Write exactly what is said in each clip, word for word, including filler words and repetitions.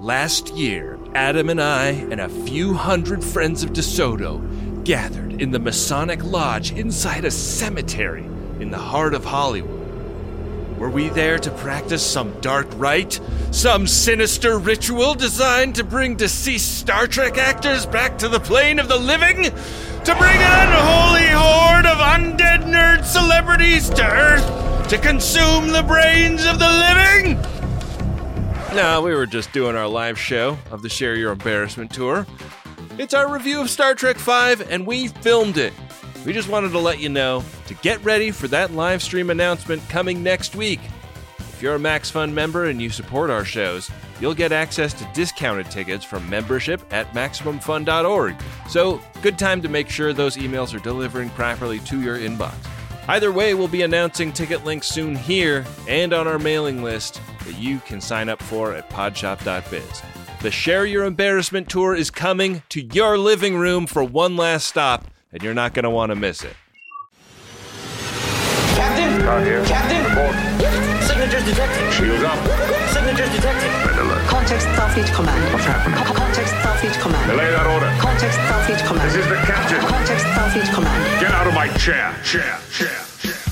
Last year, Adam and I and a few hundred friends of DeSoto gathered in the Masonic Lodge inside a cemetery in the heart of Hollywood. Were we there to practice some dark rite? Some sinister ritual designed to bring deceased Star Trek actors back to the plane of the living? To bring an unholy horde of undead nerd celebrities to Earth to consume the brains of the living? No, we were just doing our live show of the Share Your Embarrassment tour. It's our review of Star Trek five, and we filmed it. We just wanted to let you know to get ready for that live stream announcement coming next week. If you're a MaxFun member and you support our shows, you'll get access to discounted tickets from membership at Maximum Fun dot org. So, good time to make sure those emails are delivering properly to your inbox. Either way, we'll be announcing ticket links soon here and on our mailing list that you can sign up for at podshop dot biz. The Share Your Embarrassment tour is coming to your living room for one last stop, and you're not going to want to miss it. Captain! Out here. Captain! Report. Signatures detected. Shields up. Signatures detected. Red alert. Context Starfleet Command. What's happening? Co- Context Starfleet Command. Relay that order. Context Starfleet Command. This is the captain. Context Starfleet Command. Get out of my chair. Chair. Chair. Chair.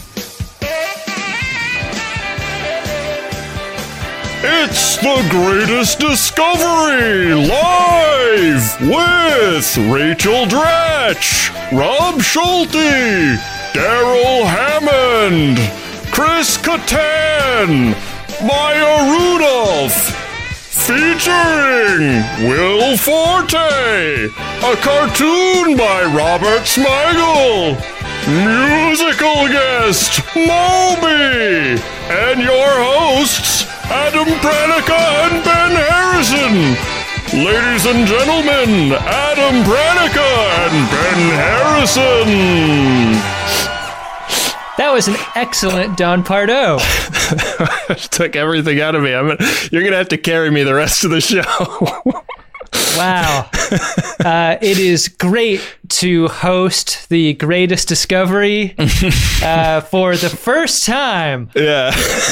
It's the greatest discovery live with Rachel Dratch, Rob Schulte, Daryl Hammond, Chris Kattan, Maya Rudolph, featuring Will Forte, a cartoon by Robert Smigel, musical guest Moby, and your hosts Adam Pranica and Ben Harrison. Ladies and gentlemen, Adam Pranica and Ben Harrison. That was an excellent Don Pardo. Took everything out of me. I'm gonna, you're going to have to carry me the rest of the show. Wow. Uh, it is great to host the greatest discovery uh, for the first time. Yeah.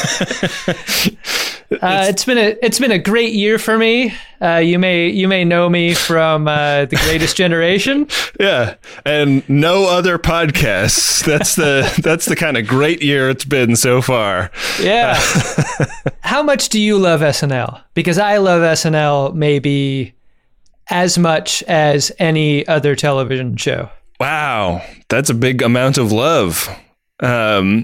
uh, it's been a it's been a great year for me. Uh, you may you may know me from uh, The Greatest Generation. Yeah, and no other podcasts. That's the that's the kind of great year it's been so far. Yeah. How much do you love S N L? Because I love S N L maybe as much as any other television show. Wow, that's a big amount of love. Um,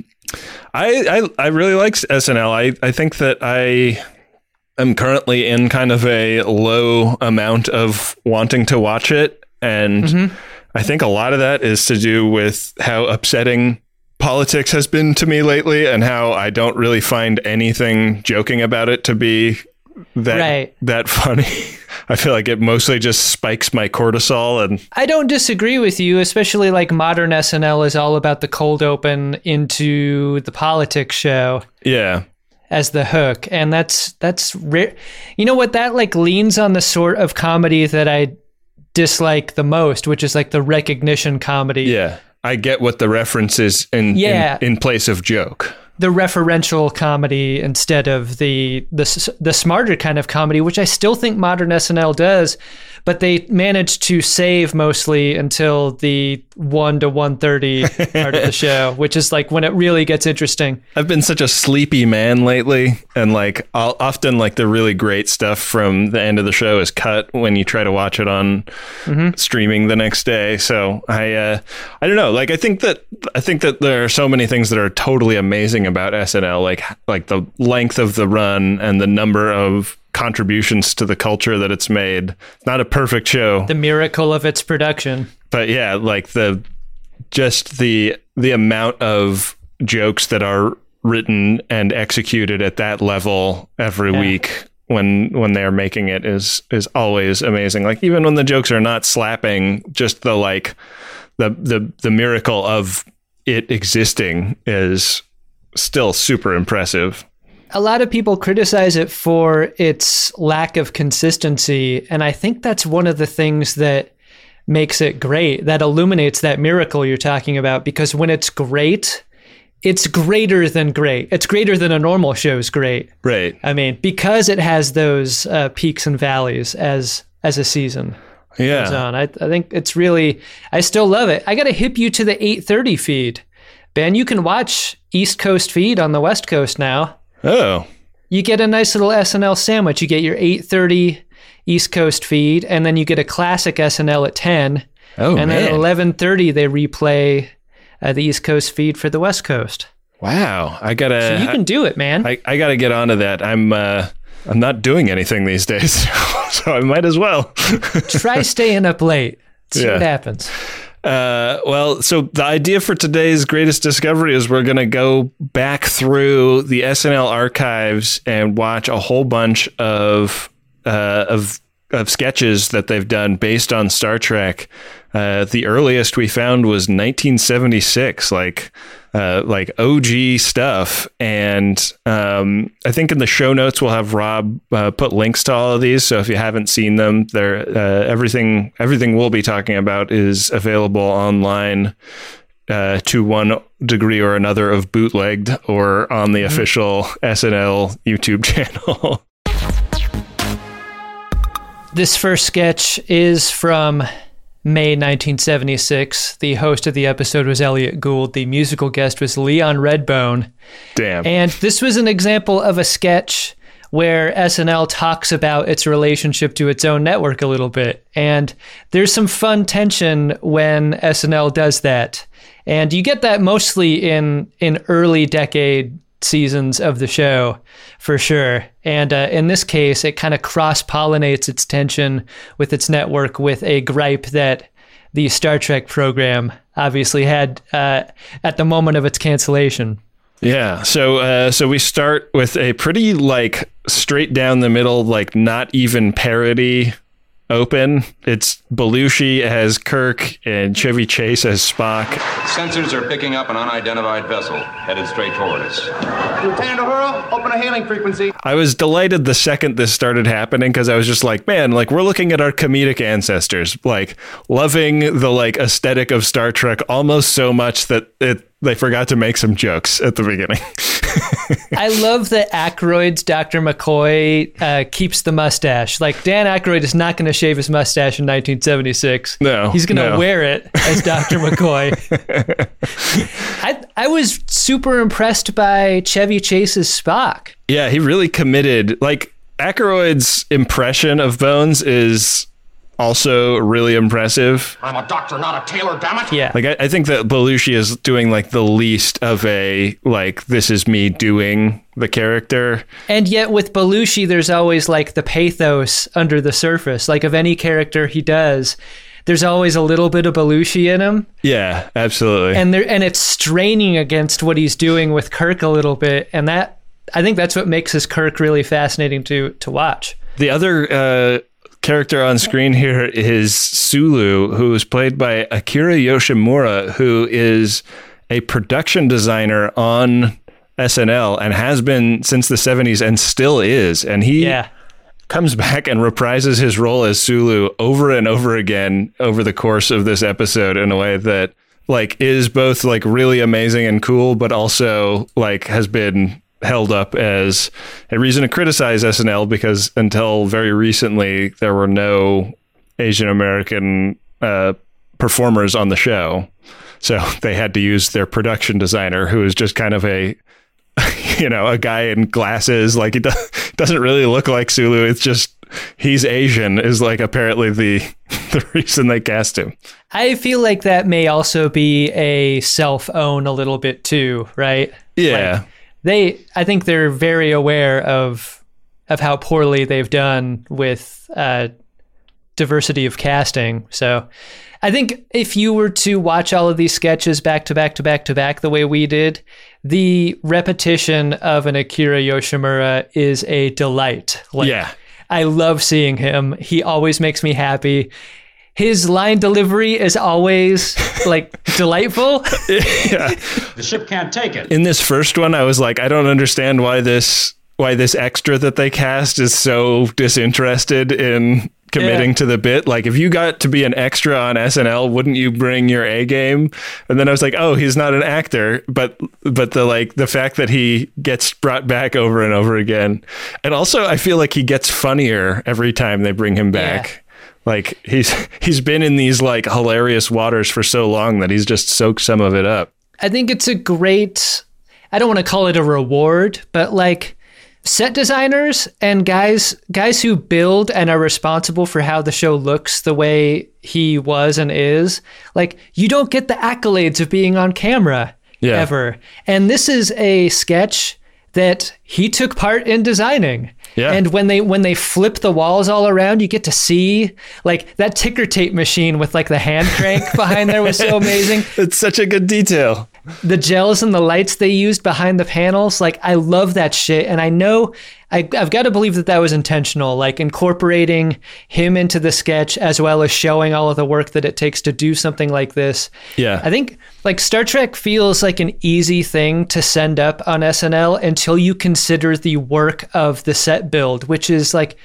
I, I I really like S N L. I, I think that I am currently in kind of a low amount of wanting to watch it. And mm-hmm. I think a lot of that is to do with how upsetting politics has been to me lately and how I don't really find anything joking about it to be that right. that funny. I feel like it mostly just spikes my cortisol. And I don't disagree with you, especially like modern S N L is all about the cold open into the politics show. Yeah. As the hook. And that's, that's rare. You know what? That like leans on the sort of comedy that I dislike the most, which is like the recognition comedy. Yeah. I get what the reference is in, yeah. in, in place of joke. The referential comedy instead of the, the the smarter kind of comedy, which I still think modern S N L does, but they managed to save mostly until the one to one thirty part of the show, which is like when it really gets interesting. I've been such a sleepy man lately, and like I'll often like the really great stuff from the end of the show is cut when you try to watch it on mm-hmm. streaming the next day. So I uh, I don't know, like I think that I think that there are so many things that are totally amazing about S N L, like like the length of the run and the number of contributions to the culture that it's made. It's not a perfect show. The miracle of its production. But yeah, like the just the the amount of jokes that are written and executed at that level every yeah. week when when they're making it is is always amazing. Like even when the jokes are not slapping, just the like the the the miracle of it existing is still super impressive. A lot of people criticize it for its lack of consistency, and I think that's one of the things that makes it great, that illuminates that miracle you're talking about, because when it's great, it's greater than great. It's greater than a normal show's great. Right. I mean, because it has those uh, peaks and valleys as as a season Yeah. goes on. I, I think it's really, I still love it. I got to hip you to the eight thirty feed. Ben, you can watch East Coast feed on the West Coast now. Oh. You get a nice little S N L sandwich. You get your eight thirty East Coast feed, and then you get a classic S N L at ten. Oh, and man. then at eleven thirty, they replay uh, the East Coast feed for the West Coast. Wow. I gotta. So you can do it, man. I, I gotta get onto that. I'm. Uh, I'm not doing anything these days, so I might as well. Try staying up late. See Yeah. what happens. Uh, well, so the idea for today's greatest discovery is we're going to go back through the S N L archives and watch a whole bunch of uh, of of sketches that they've done based on Star Trek. Uh, the earliest we found was nineteen seventy-six, like uh, like O G stuff. And um, I think in the show notes we'll have Rob uh, put links to all of these. So if you haven't seen them, there uh, everything everything we'll be talking about is available online uh, to one degree or another of bootlegged or on the mm-hmm. official S N L YouTube channel. This first sketch is from May nineteen seventy-six. The host of the episode was Elliot Gould. The musical guest was Leon Redbone. Damn. And this was an example of a sketch where S N L talks about its relationship to its own network a little bit. And there's some fun tension when S N L does that. And you get that mostly in, in early decade seasons of the show, for sure. And uh, in this case, it kind of cross-pollinates its tension with its network with a gripe that the Star Trek program obviously had uh, at the moment of its cancellation. Yeah, so uh, so we start with a pretty like straight down the middle, like not even parody open. It's Belushi as Kirk and Chevy Chase as Spock. Sensors are picking up an unidentified vessel headed straight toward us. Lieutenant Uhura, open a hailing frequency. I was delighted the second this started happening because I was just like, man, like we're looking at our comedic ancestors, like loving the like aesthetic of Star Trek almost so much that it they forgot to make some jokes at the beginning. I love that Aykroyd's Doctor McCoy uh, keeps the mustache. Like Dan Aykroyd is not going to shave his mustache in nineteen seventy-six. No, he's going to no. wear it as Doctor McCoy. I I was super impressed by Chevy Chase's Spock. Yeah, he really committed. Like Aykroyd's impression of Bones is also really impressive. I'm a doctor, not a tailor, damn it. Yeah. Like I, I think that Belushi is doing like the least of a like this is me doing the character. And yet with Belushi, there's always like the pathos under the surface. Like of any character he does, there's always a little bit of Belushi in him. Yeah, absolutely. And there and it's straining against what he's doing with Kirk a little bit. And that I think that's what makes his Kirk really fascinating to to watch. The other uh character on screen here is Sulu, who is played by Akira Yoshimura, who is a production designer on S N L and has been since the seventies and still is. And he yeah. comes back and reprises his role as Sulu over and over again over the course of this episode in a way that like is both like really amazing and cool, but also like has been held up as a reason to criticize S N L because until very recently there were no Asian American uh, performers on the show, so they had to use their production designer, who is just kind of a you know a guy in glasses. Like he do- doesn't really look like Sulu. It's just he's Asian is like apparently the the reason they cast him. I feel like that may also be a self-own a little bit too, right? Yeah. Like, They, I think they're very aware of of how poorly they've done with uh, diversity of casting. So I think if you were to watch all of these sketches back to back to back to back the way we did, the repetition of an Akira Yoshimura is a delight. Like, yeah. I love seeing him. He always makes me happy. His line delivery is always like delightful. Yeah. The ship can't take it. In this first one, I was like, I don't understand why this why this extra that they cast is so disinterested in committing Yeah. to the bit. Like, if you got to be an extra on S N L, wouldn't you bring your A game? And then I was like, oh, he's not an actor, but but the like the fact that he gets brought back over and over again, and also I feel like he gets funnier every time they bring him back. Yeah. Like he's he's been in these like hilarious waters for so long that he's just soaked some of it up. I think it's a great, I don't want to call it a reward, but like set designers and guys guys who build and are responsible for how the show looks the way he was and is, like you don't get the accolades of being on camera Yeah. ever. And this is a sketch that he took part in designing. Yeah. And when they when they flip the walls all around, you get to see like that ticker tape machine with like the hand crank behind there was so amazing. It's such a good detail. The gels and the lights they used behind the panels, like I love that shit. And I know I, I've got to believe that that was intentional, like incorporating him into the sketch as well as showing all of the work that it takes to do something like this. Yeah. I think like Star Trek feels like an easy thing to send up on S N L until you consider the work of the set build, which is like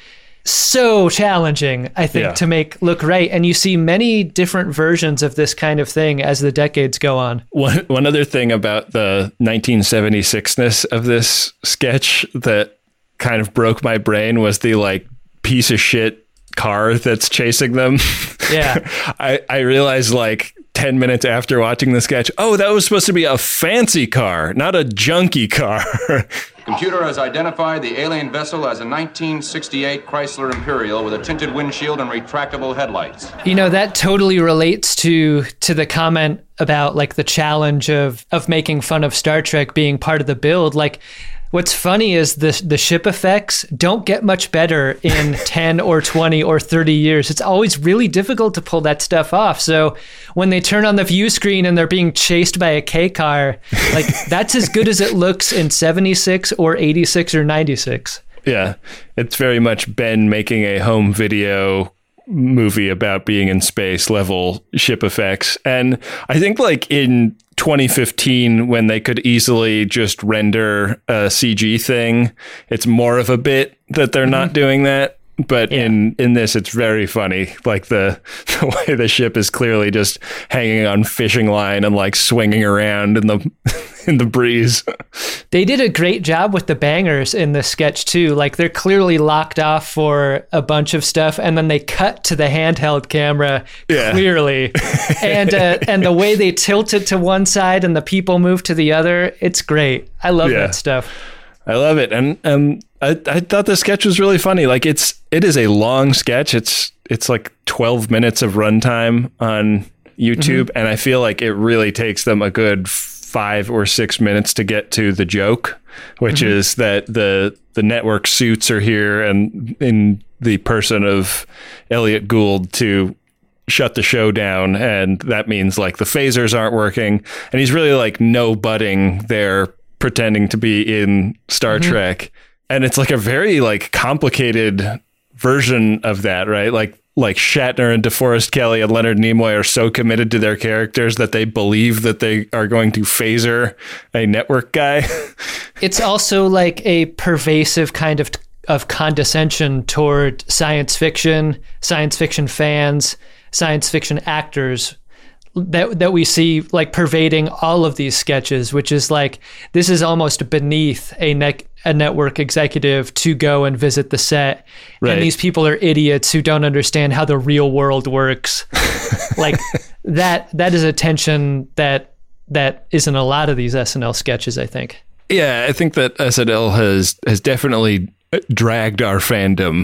so challenging, I think, Yeah. to make look right. And you see many different versions of this kind of thing as the decades go on. One one other thing about the nineteen seventy-six-ness of this sketch that kind of broke my brain was the like piece of shit car that's chasing them. Yeah. I, I realized like ten minutes after watching the sketch, oh, that was supposed to be a fancy car, not a junky car. Computer has identified the alien vessel as a nineteen sixty-eight Chrysler Imperial with a tinted windshield and retractable headlights. You know, that totally relates to to the comment about like the challenge of of making fun of Star Trek being part of the build. Like what's funny is the the ship effects don't get much better in ten or twenty or thirty years. It's always really difficult to pull that stuff off. So when they turn on the view screen and they're being chased by a K car, like that's as good as it looks in seventy-six or eighty-six or ninety-six. Yeah, it's very much Ben making a home video movie about being in space level ship effects. And I think like in twenty fifteen, when they could easily just render a C G thing, it's more of a bit that they're not doing that. But Yeah. in, in this, it's very funny. Like the, the way the ship is clearly just hanging on fishing line and like swinging around in the in the breeze. They did a great job with the bangers in this sketch too. Like they're clearly locked off for a bunch of stuff, and then they cut to the handheld camera Yeah. clearly, and uh, and the way they tilt it to one side and the people move to the other, it's great. I love Yeah. that stuff. I love it, and um, I I thought the sketch was really funny. Like it's it is a long sketch. It's it's like twelve minutes of runtime on YouTube, Mm-hmm. and I feel like it really takes them a good five or six minutes to get to the joke, which Mm-hmm. is that the the network suits are here, and in the person of Elliot Gould to shut the show down, and that means like the phasers aren't working, and he's really like no butting there, pretending to be in Star Mm-hmm. Trek. And it's like a very like complicated version of that, right? Like like Shatner and DeForest Kelley and Leonard Nimoy are so committed to their characters that they believe that they are going to phaser a network guy. It's also like a pervasive kind of of condescension toward science fiction, science fiction fans, science fiction actors that that we see like pervading all of these sketches, which is like this is almost beneath a net a network executive to go and visit the set. Right. And these people are idiots who don't understand how the real world works. Like that that is a tension that that is in a lot of these S N L sketches, I think. Yeah, I think that S N L has has definitely dragged our fandom.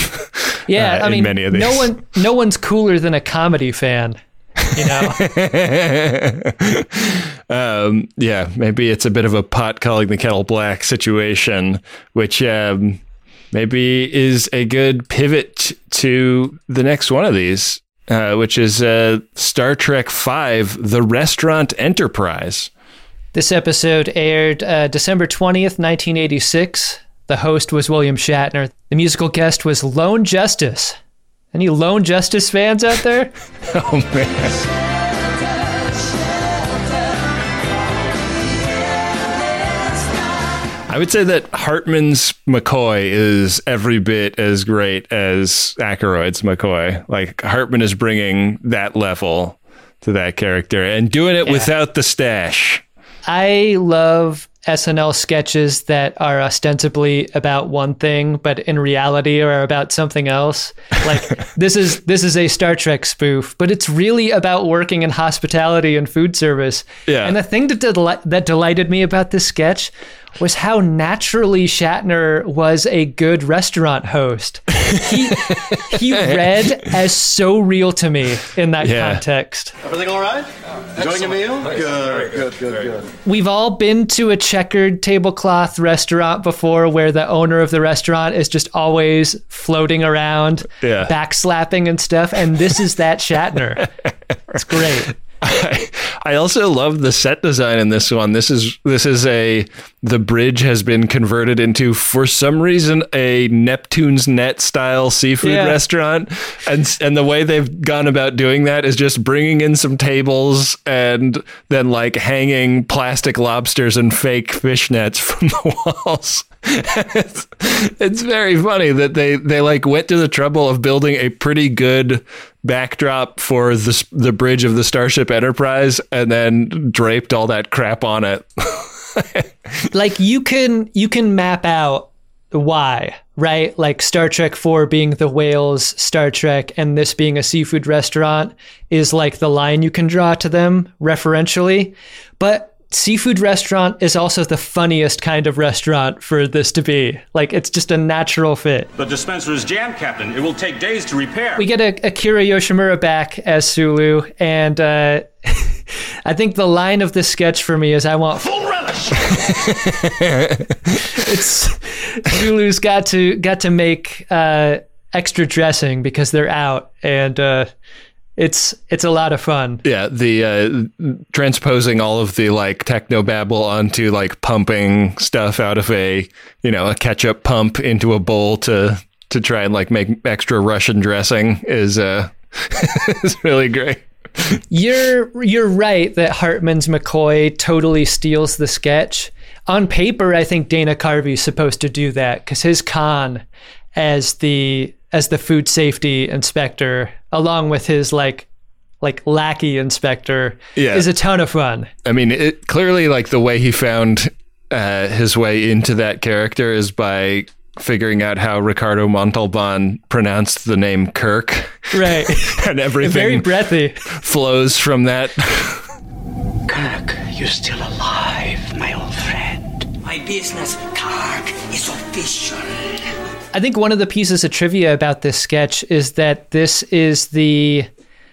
Yeah, uh, I in mean, many of these. no one no one's cooler than a comedy fan. You know, um, yeah, maybe it's a bit of a pot calling the kettle black situation, which um, maybe is a good pivot to the next one of these, uh, which is uh, Star Trek five, The Restaurant Enterprise. this episode aired uh, December twentieth, nineteen eighty-six. The host was William Shatner. The musical guest was Lone Justice. Any Lone Justice fans out there? Oh, man. I would say that Hartman's McCoy is every bit as great as Aykroyd's McCoy. Like, Hartman is bringing that level to that character and doing it Yeah. without the stash. I love S N L sketches that are ostensibly about one thing, but in reality are about something else. Like this is this is a Star Trek spoof, but it's really about working in hospitality and food service. Yeah. And the thing that del- that delighted me about this sketch was how naturally Shatner was a good restaurant host. He he read as so real to me in that Yeah. context. Everything all right? Enjoying a meal? Good, good, good, good. We've all been to a checkered tablecloth restaurant before where the owner of the restaurant is just always floating around, Yeah. backslapping and stuff. And this is that Shatner. It's great. I, I also love the set design in this one. This is this is a the bridge has been converted into, for some reason, a Neptune's Net style seafood Yeah. restaurant, and and the way they've gone about doing that is just bringing in some tables and then like hanging plastic lobsters and fake fish nets from the walls. it's, it's very funny that they they like went to the trouble of building a pretty good backdrop for the the bridge of the Starship Enterprise and then draped all that crap on it. Like you can you can map out why, right? Like Star Trek four being the whales Star Trek and this being a seafood restaurant is like the line you can draw to them referentially. But seafood restaurant is also the funniest kind of restaurant for this to be. Like it's just a natural fit. The dispenser is jammed, Captain. It will take days to repair. We get a Akira Yoshimura back as Sulu, and uh, I think the line of this sketch for me is I want Full relish! it's Sulu's got to got to make uh, extra dressing because they're out, and uh, it's it's a lot of fun. Yeah, the uh, transposing all of the like technobabble onto like pumping stuff out of a, you know, a ketchup pump into a bowl to to try and like make extra Russian dressing is uh is really great. You're you're right that Hartman's McCoy totally steals the sketch. On paper, I think Dana Carvey's supposed to do that because his con as the as the food safety inspector, along with his like like lackey inspector, Yeah. is a ton of fun. I mean, it clearly like the way he found uh, his way into that character is by figuring out how Ricardo Montalban pronounced the name Kirk. Right. And Very everything breathy. flows from that. Kirk, you're still alive, my old friend. My business, Kirk, is official. I think one of the pieces of trivia about this sketch is that this is the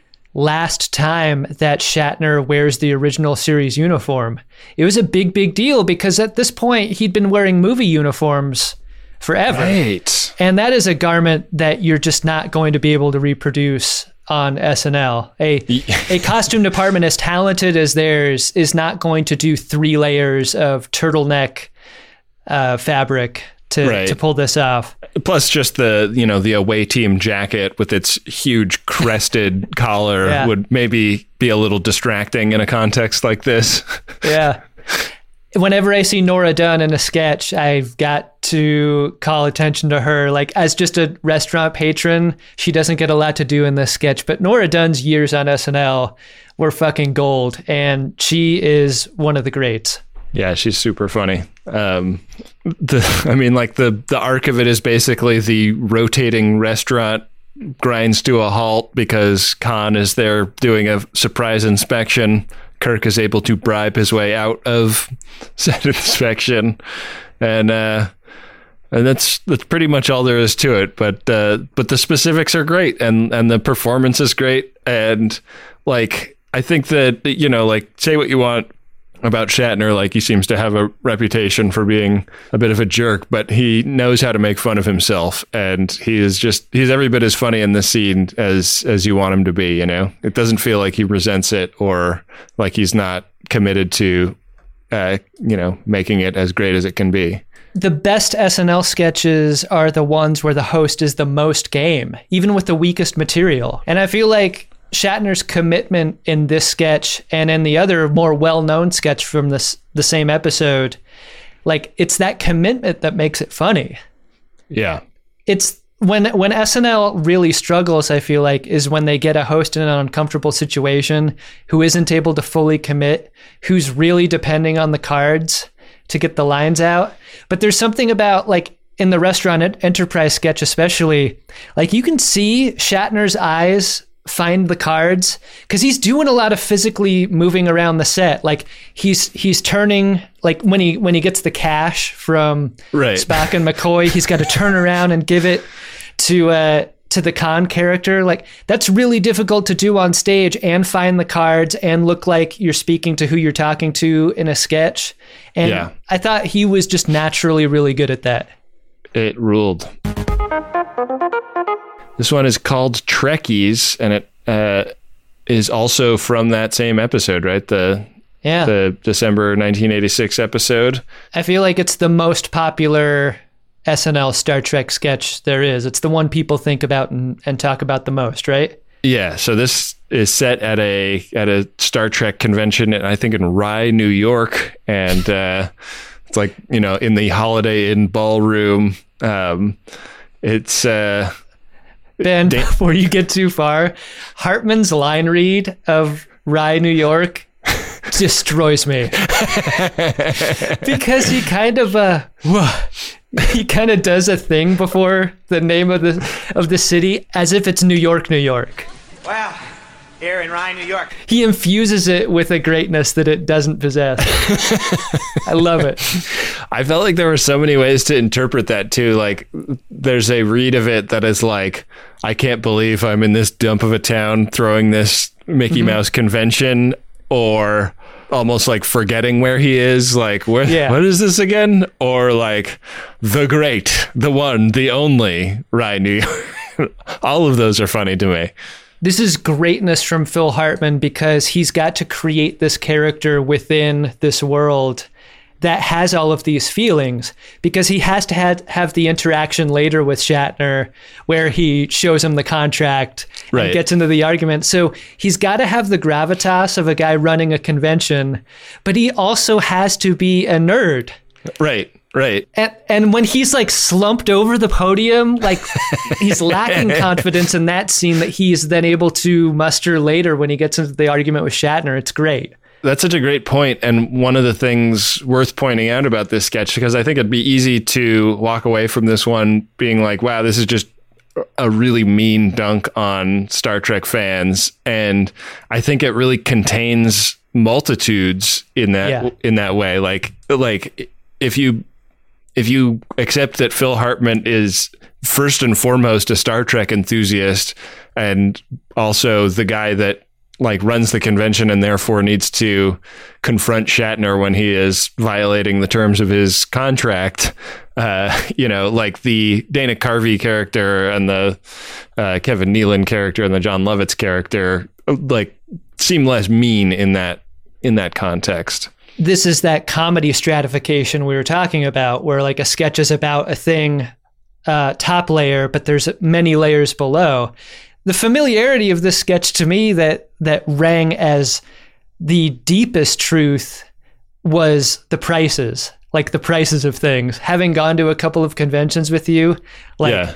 last time that Shatner wears the original series uniform. It was a big, big deal because at this point he'd been wearing movie uniforms forever. Right. And that is a garment that you're just not going to be able to reproduce on S N L. A a costume department as talented as theirs is not going to do three layers of turtleneck uh, fabric to, Right. to pull this off. Plus just the, you know, the away team jacket with its huge crested collar Yeah. would maybe be a little distracting in a context like this. Yeah. Whenever I see Nora Dunn in a sketch, I've got to call attention to her. Like, as just a restaurant patron, she doesn't get a lot to do in this sketch, but Nora Dunn's years on S N L were fucking gold, and she is one of the greats. Yeah, she's super funny. Um, the, I mean, like the, the arc of it is basically the rotating restaurant grinds to a halt because Khan is there doing a surprise inspection. Kirk is able to bribe his way out of said inspection, and uh, and that's that's pretty much all there is to it. But uh, but the specifics are great, and and the performance is great, and like I think that, you know, like, say what you want about Shatner, like he seems to have a reputation for being a bit of a jerk, but he knows how to make fun of himself, and he is just he's every bit as funny in this scene as as you want him to be. You know, it doesn't feel like he resents it or like he's not committed to uh you know making it as great as it can be. The best S N L sketches are the ones where the host is the most game, even with the weakest material. And I feel like Shatner's commitment in this sketch and in the other more well-known sketch from this the same episode, Like, it's that commitment that makes it funny. Yeah. It's when when S N L really struggles, I feel like, is when they get a host in an uncomfortable situation who isn't able to fully commit, who's really depending on the cards to get the lines out. But there's something about, like, in the Restaurant Enterprise sketch especially, like, you can see Shatner's eyes find the cards because he's doing a lot of physically moving around the set. Like, he's he's turning, like, when he when he gets the cash from right. Spock and McCoy, he's got to turn around and give it to uh to the Khan character. Like, that's really difficult to do on stage and find the cards and look like you're speaking to who you're talking to in a sketch. And yeah. I thought he was just naturally really good at that. It ruled. This one is called Trekkies, and it uh, is also from that same episode, right? The yeah. the December nineteen eighty-six episode. I feel like it's the most popular S N L Star Trek sketch there is. It's the one people think about and, and talk about the most, right? Yeah. So this is set at a at a Star Trek convention, I think in Rye, New York, and uh, it's like, you know, in the Holiday Inn ballroom. Um, it's uh, Ben, Dan- before you get too far, Hartman's line read of Rye, New York destroys me. Because he kind of uh he kind of does a thing before the name of the of the city as if it's New York, New York. Wow. Here in Rye, New York. He infuses it with a greatness that it doesn't possess. I love it. I felt like there were so many ways to interpret that too. Like, there's a read of it that is like, I can't believe I'm in this dump of a town throwing this Mickey mm-hmm. Mouse convention, or almost like forgetting where he is. Like, where, yeah. what is this again? Or like, the great, the one, the only Rye, New York. All of those are funny to me. This is greatness from Phil Hartman because he's got to create this character within this world that has all of these feelings, because he has to have, have the interaction later with Shatner where he shows him the contract right. and gets into the argument. So he's got to have the gravitas of a guy running a convention, but he also has to be a nerd. Right. Right. And and when he's like slumped over the podium, like he's lacking confidence in that scene that he's then able to muster later when he gets into the argument with Shatner. It's great. That's such a great point. And one of the things worth pointing out about this sketch, because I think it'd be easy to walk away from this one being like, wow, this is just a really mean dunk on Star Trek fans. And I think it really contains multitudes in that yeah. in that way. Like like if you If you accept that Phil Hartman is first and foremost a Star Trek enthusiast and also the guy that like runs the convention and therefore needs to confront Shatner when he is violating the terms of his contract, uh, you know, like the Dana Carvey character and the uh, Kevin Nealon character and the John Lovitz character, like, seem less mean in that in that context. This is that comedy stratification we were talking about, where like a sketch is about a thing, uh, top layer, but there's many layers below. The familiarity of this sketch to me that that rang as the deepest truth was the prices, like the prices of things. Having gone to a couple of conventions with you, like yeah.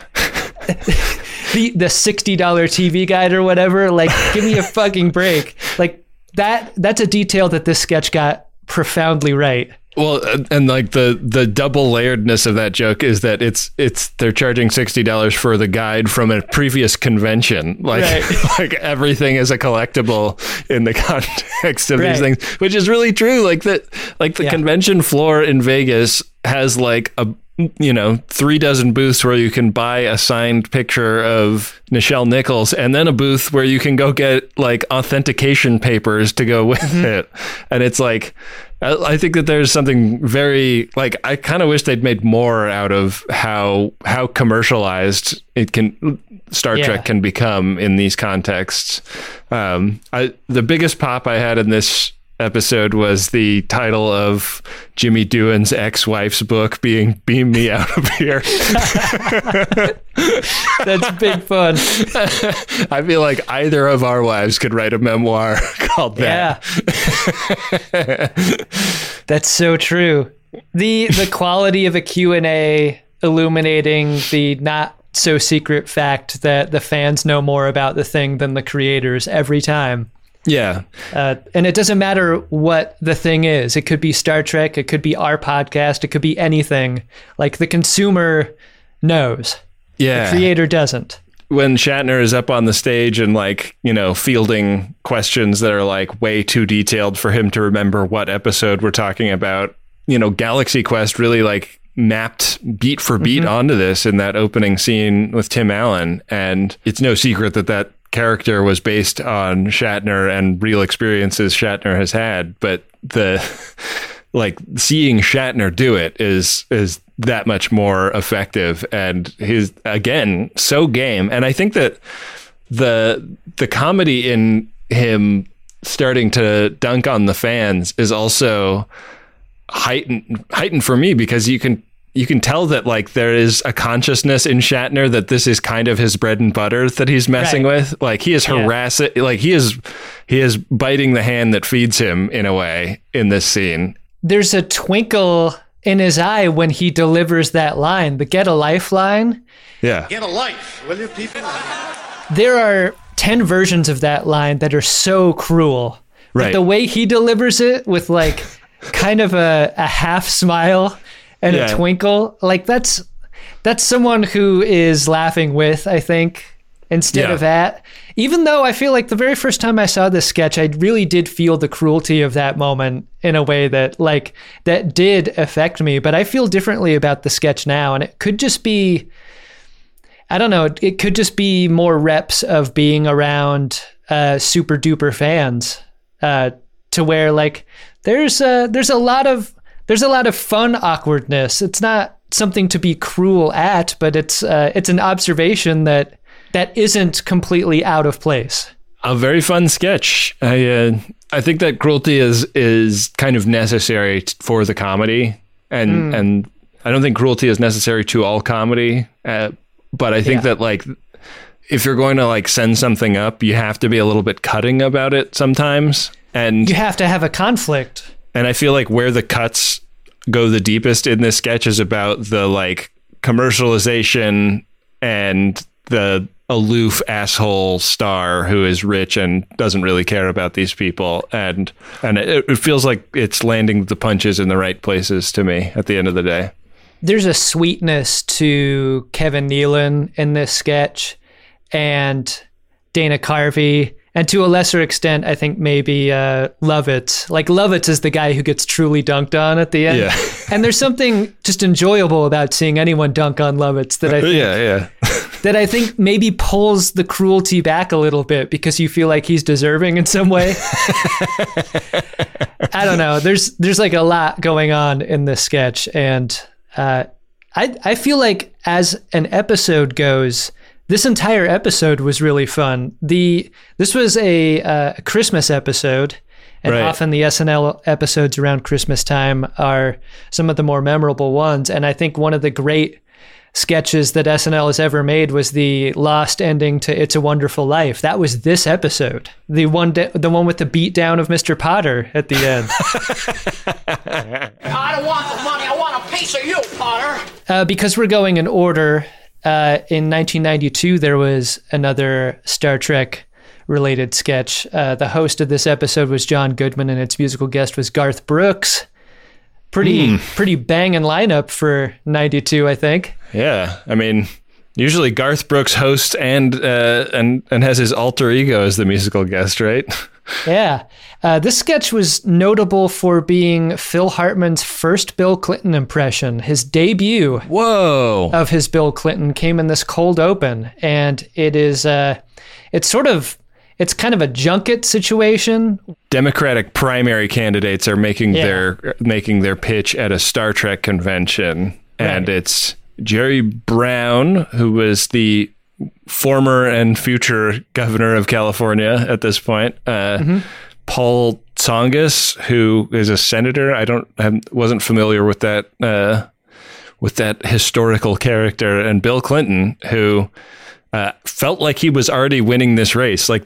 the the sixty dollars T V guide or whatever, like give me a fucking break. Like that that's a detail that this sketch got profoundly right. Well, and like the the double layeredness of that joke is that it's it's they're charging sixty dollars for the guide from a previous convention. Like right. like everything is a collectible in the context of right. these things, which is really true. Like that, like the yeah. convention floor in Vegas has like a you know three dozen booths where you can buy a signed picture of Nichelle Nichols, and then a booth where you can go get like authentication papers to go with mm-hmm. it, and it's like. I think that there's something very like I kind of wish they'd made more out of how how commercialized it can Star yeah. Trek can become in these contexts. Um, I, the biggest pop I had in this episode was the title of Jimmy Doohan's ex-wife's book being "Beam Me Out of Here." That's big fun. I feel like either of our wives could write a memoir called that. Yeah. That's so true. the the quality of a Q and A illuminating the not so secret fact that the fans know more about the thing than the creators every time. Yeah. Uh, and it doesn't matter what the thing is. It could be Star Trek. It could be our podcast. It could be anything. Like, the consumer knows. Yeah. The creator doesn't. When Shatner is up on the stage and, like, you know, fielding questions that are like way too detailed for him to remember what episode we're talking about, you know, Galaxy Quest really like mapped beat for beat mm-hmm. onto this in that opening scene with Tim Allen. And it's no secret that that character was based on Shatner and real experiences Shatner has had. But the like seeing Shatner do it is is that much more effective, and he's again so game. And I think that the the comedy in him starting to dunk on the fans is also heightened heightened for me, because you can you can tell that like there is a consciousness in Shatner that this is kind of his bread and butter that he's messing right. with. Like he is harassing, yeah. like he is he is biting the hand that feeds him in a way in this scene. There's a twinkle in his eye when he delivers that line, the "get a life" line. Yeah. Get a life, will you, people? There are ten versions of that line that are so cruel. Right. But the way he delivers it with like kind of a, a half smile and yeah. a twinkle, like that's that's someone who is laughing with, I think, instead yeah. of at. Even though I feel like the very first time I saw this sketch, I really did feel the cruelty of that moment in a way that like that did affect me. But I feel differently about the sketch now, and it could just be, I don't know, it could just be more reps of being around uh, super duper fans uh, to where like there's a, there's a lot of there's a lot of fun awkwardness. It's not something to be cruel at, but it's uh, it's an observation that. That isn't completely out of place. A very fun sketch. I uh, I think that cruelty is is kind of necessary t- for the comedy, and mm. and I don't think cruelty is necessary to all comedy. Uh, but I think yeah. that like if you're going to like send something up, you have to be a little bit cutting about it sometimes, and you have to have a conflict. And I feel like where the cuts go the deepest in this sketch is about the like commercialization and the aloof asshole star who is rich and doesn't really care about these people, and and it, it feels like it's landing the punches in the right places to me at the end of the day. There's a sweetness to Kevin Nealon in this sketch, and Dana Carvey, and to a lesser extent, I think maybe uh, Lovitz. Like Lovitz is the guy who gets truly dunked on at the end. Yeah. And there's something just enjoyable about seeing anyone dunk on Lovitz that I think, yeah, yeah. that I think maybe pulls the cruelty back a little bit, because you feel like he's deserving in some way. I don't know. There's there's like a lot going on in this sketch, and uh, I I feel like as an episode goes, this entire episode was really fun. The this was a uh, Christmas episode, and right. often the S N L episodes around Christmas time are some of the more memorable ones. And I think one of the great sketches that S N L has ever made was the lost ending to "It's a Wonderful Life." That was this episode, the one de- the one with the beatdown of Mister Potter at the end. I don't want the money. I want a piece of you, Potter. Uh, because we're going in order. Uh, in nineteen ninety-two, there was another Star Trek related sketch. Uh, the host of this episode was John Goodman, and its musical guest was Garth Brooks. Pretty, mm. pretty banging lineup for ninety-two, I think. Yeah, I mean, usually Garth Brooks hosts and uh, and and has his alter ego as the musical guest, right? Yeah. Uh, this sketch was notable for being Phil Hartman's first Bill Clinton impression. His debut Whoa. of his Bill Clinton came in this cold open, and it is uh, it's sort of it's kind of a junket situation. Democratic primary candidates are making yeah. their making their pitch at a Star Trek convention, right. and it's Jerry Brown, who was the former and future governor of California at this point. Uh, mm-hmm. Paul Tsongas, who is a senator. I don't, I wasn't familiar with that, uh, with that historical character, and Bill Clinton, who uh, felt like he was already winning this race. Like the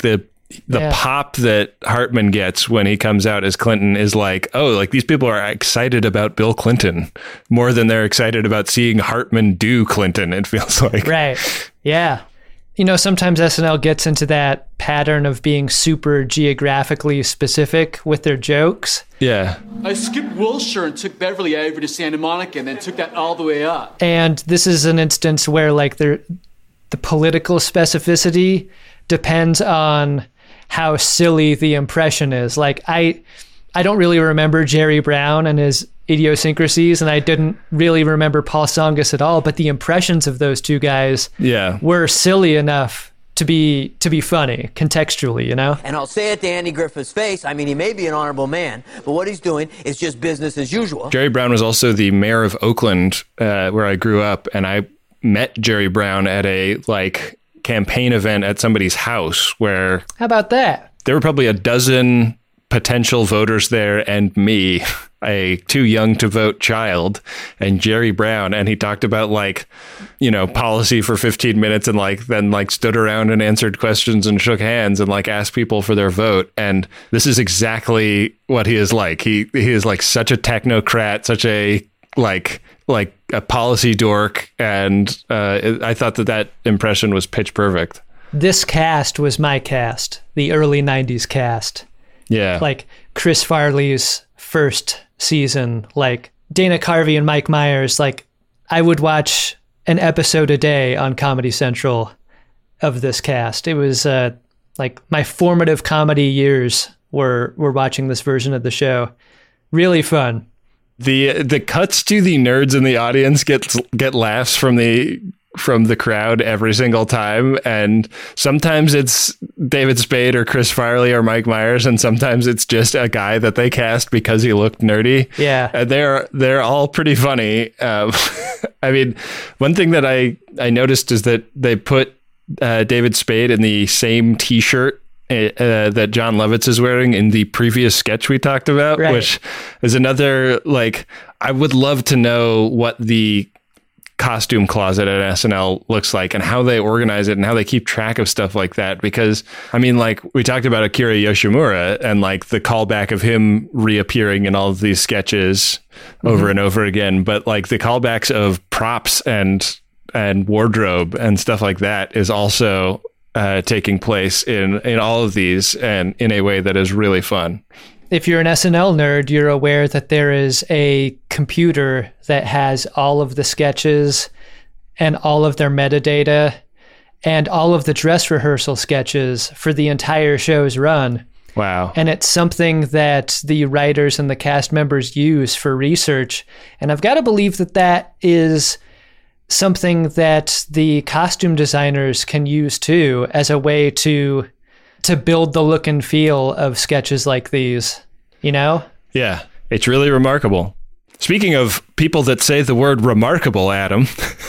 the Yeah. pop that Hartman gets when he comes out as Clinton is like, oh, like these people are excited about Bill Clinton more than they're excited about seeing Hartman do Clinton, it feels like. Right. Yeah. You know, sometimes S N L gets into that pattern of being super geographically specific with their jokes. Yeah. I skipped Wilshire and took Beverly over to Santa Monica and then took that all the way up. And this is an instance where like the the political specificity depends on how silly the impression is. Like I I don't really remember Jerry Brown and his idiosyncrasies, and I didn't really remember Paul Tsongas at all, but the impressions of those two guys yeah. were silly enough to be to be funny contextually, you know? And I'll say it to Andy Griffith's face, I mean, he may be an honorable man, but what he's doing is just business as usual. Jerry Brown was also the mayor of Oakland, uh, where I grew up, and I met Jerry Brown at a like campaign event at somebody's house where How about that? There were probably a dozen potential voters there and me, a too young to vote child, and Jerry Brown. And he talked about like, you know, policy for fifteen minutes and like then like stood around and answered questions and shook hands and like asked people for their vote. And this is exactly what he is like. He he is like such a technocrat, such a like like a policy dork. And uh, I thought that that impression was pitch perfect. This cast was my cast, the early nineties cast. Yeah. Like Chris Farley's first season, like Dana Carvey and Mike Myers. Like I would watch an episode a day on Comedy Central of this cast. It was uh, like my formative comedy years were, were watching this version of the show. Really fun. The the cuts to the nerds in the audience get get laughs from the from the crowd every single time, and sometimes it's David Spade or Chris Farley or Mike Myers, and sometimes it's just a guy that they cast because he looked nerdy. Yeah, and they're they're all pretty funny. Um, I mean, one thing that I I noticed is that they put uh, David Spade in the same T-shirt Uh, that John Lovitz is wearing in the previous sketch we talked about, right. Which is another, like, I would love to know what the costume closet at S N L looks like and how they organize it and how they keep track of stuff like that. Because, I mean, like, we talked about Akira Yoshimura and, like, the callback of him reappearing in all of these sketches mm-hmm. over and over again. But, like, the callbacks of props and and wardrobe and stuff like that is also Uh, taking place in, in all of these and in a way that is really fun. If you're an S N L nerd, you're aware that there is a computer that has all of the sketches and all of their metadata and all of the dress rehearsal sketches for the entire show's run. Wow. And it's something that the writers and the cast members use for research. And I've got to believe that that is something that the costume designers can use too as a way to to build the look and feel of sketches like these, you know? Yeah, it's really remarkable. Speaking of people that say the word remarkable, Adam,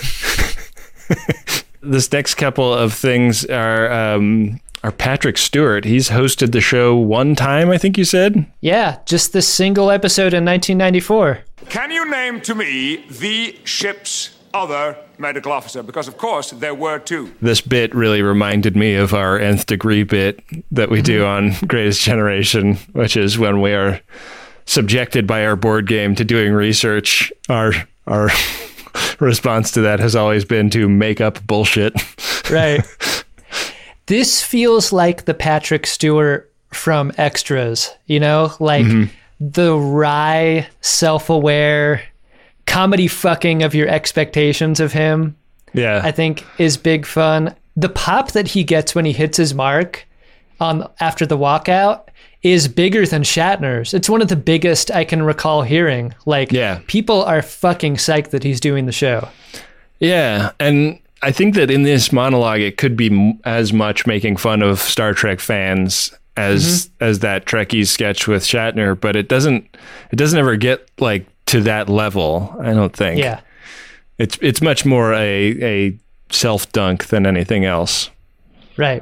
this next couple of things are um, are Patrick Stewart. He's hosted the show one time, I think you said? Yeah, just this single episode in nineteen ninety-four. Can you name to me the ship's other medical officer? Because, of course, there were two. This bit really reminded me of our nth degree bit that we do on Greatest Generation, which is when we are subjected by our board game to doing research. Our our response to that has always been to make up bullshit. Right. This feels like the Patrick Stewart from Extras, you know? Like mm-hmm. the wry, self-aware comedy fucking of your expectations of him, yeah, I think is big fun. The pop that he gets when he hits his mark on after the walkout is bigger than Shatner's. It's one of the biggest I can recall hearing. Like, yeah. people are fucking psyched that he's doing the show. Yeah, and I think that in this monologue, it could be as much making fun of Star Trek fans as mm-hmm. as that Trekkie sketch with Shatner, but it doesn't it doesn't ever get like to that level, I don't think. Yeah. It's it's much more a, a self-dunk than anything else. Right.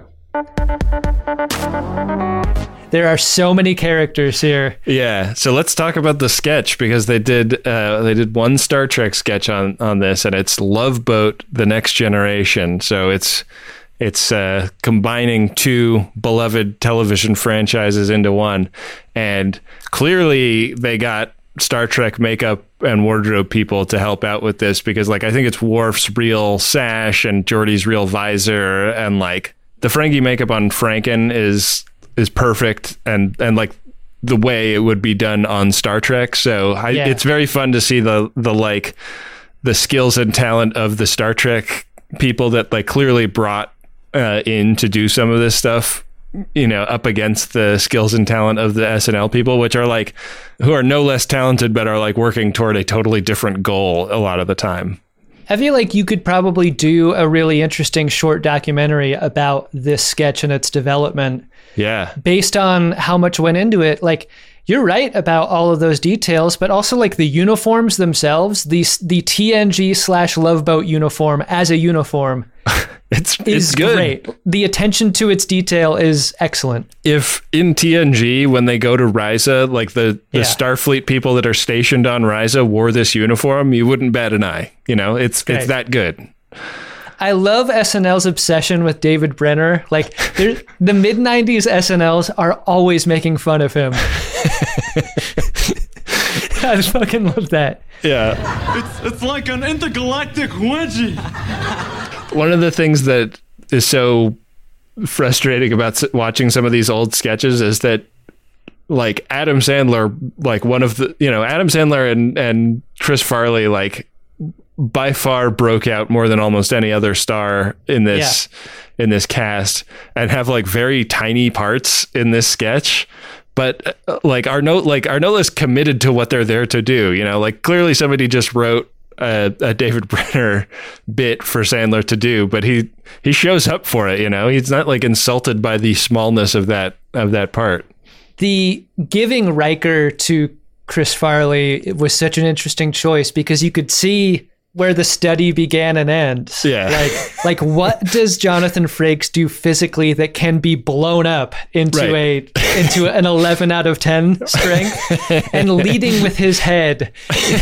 There are so many characters here. Yeah. So let's talk about the sketch, because they did uh, they did one Star Trek sketch on, on this, and it's Love Boat: The Next Generation. So it's It's uh, combining two beloved television franchises into one. And clearly they got Star Trek makeup and wardrobe people to help out with this, because like I think it's Worf's real sash and Geordi's real visor, and like the Ferengi makeup on Franken is is perfect, and and like the way it would be done on Star Trek. So I, yeah. it's very fun to see the the like the skills and talent of the Star Trek people that like clearly brought uh, in to do some of this stuff, you know, up against the skills and talent of the S N L people, which are like, who are no less talented, but are like working toward a totally different goal a lot of the time. I feel like you could probably do a really interesting short documentary about this sketch and its development. Yeah. Based on how much went into it. Like, you're right about all of those details, but also like the uniforms themselves, the, the T N G slash Love Boat uniform as a uniform. It's, is it's good. Great. The attention to its detail is excellent. If in T N G, when they go to Risa, like the, the yeah. Starfleet people that are stationed on Risa wore this uniform, you wouldn't bat an eye. You know, it's Great. it's that good. I love S N L's obsession with David Brenner. Like, the mid nineties S N Ls are always making fun of him. I fucking love that. Yeah. It's, it's like an intergalactic wedgie. One of the things that is so frustrating about watching some of these old sketches is that, like, Adam Sandler, like one of the, you know, Adam Sandler and, and Chris Farley, like, by far broke out more than almost any other star in this, yeah. in this cast, and have like very tiny parts in this sketch. But uh, like are no, like are no less committed to what they're there to do. You know, like clearly somebody just wrote a, a David Brenner bit for Sandler to do, but he, he shows up for it. You know, he's not like insulted by the smallness of that, of that part. The giving Riker to Chris Farley was such an interesting choice, because you could see where the study began and ends. Yeah. Like, like what does Jonathan Frakes do physically that can be blown up into right. a into an eleven out of ten strength, and leading with his head?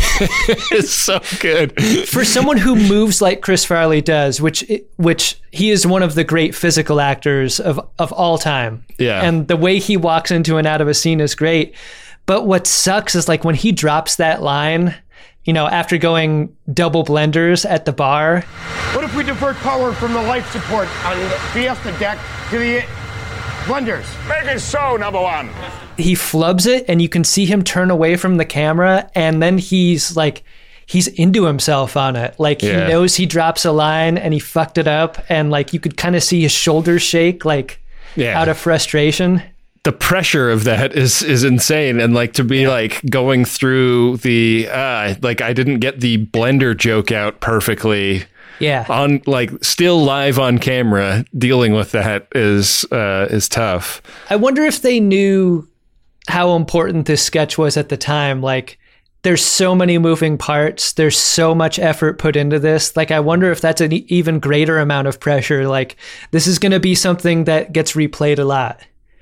It's so good. For someone who moves like Chris Farley does, which which he is one of the great physical actors of of all time. Yeah. And the way he walks into and out of a scene is great. But what sucks is like when he drops that line, you know, after going double blenders at the bar. What if we divert power from the life support on the Fiesta deck to the blenders? Make it so, number one. He flubs it, and you can see him turn away from the camera, and then he's like, he's into himself on it. Like, yeah. he knows he drops a line and he fucked it up, and like you could kind of see his shoulders shake, like yeah. out of frustration. The pressure of that is is insane, and like to be yeah. like going through the uh like I didn't get the blender joke out perfectly. Yeah. On like still live on camera, dealing with that is uh is tough. I wonder if they knew how important this sketch was at the time. Like, there's so many moving parts. There's so much effort put into this. Like, I wonder if that's an even greater amount of pressure. Like, this is going to be something that gets replayed a lot.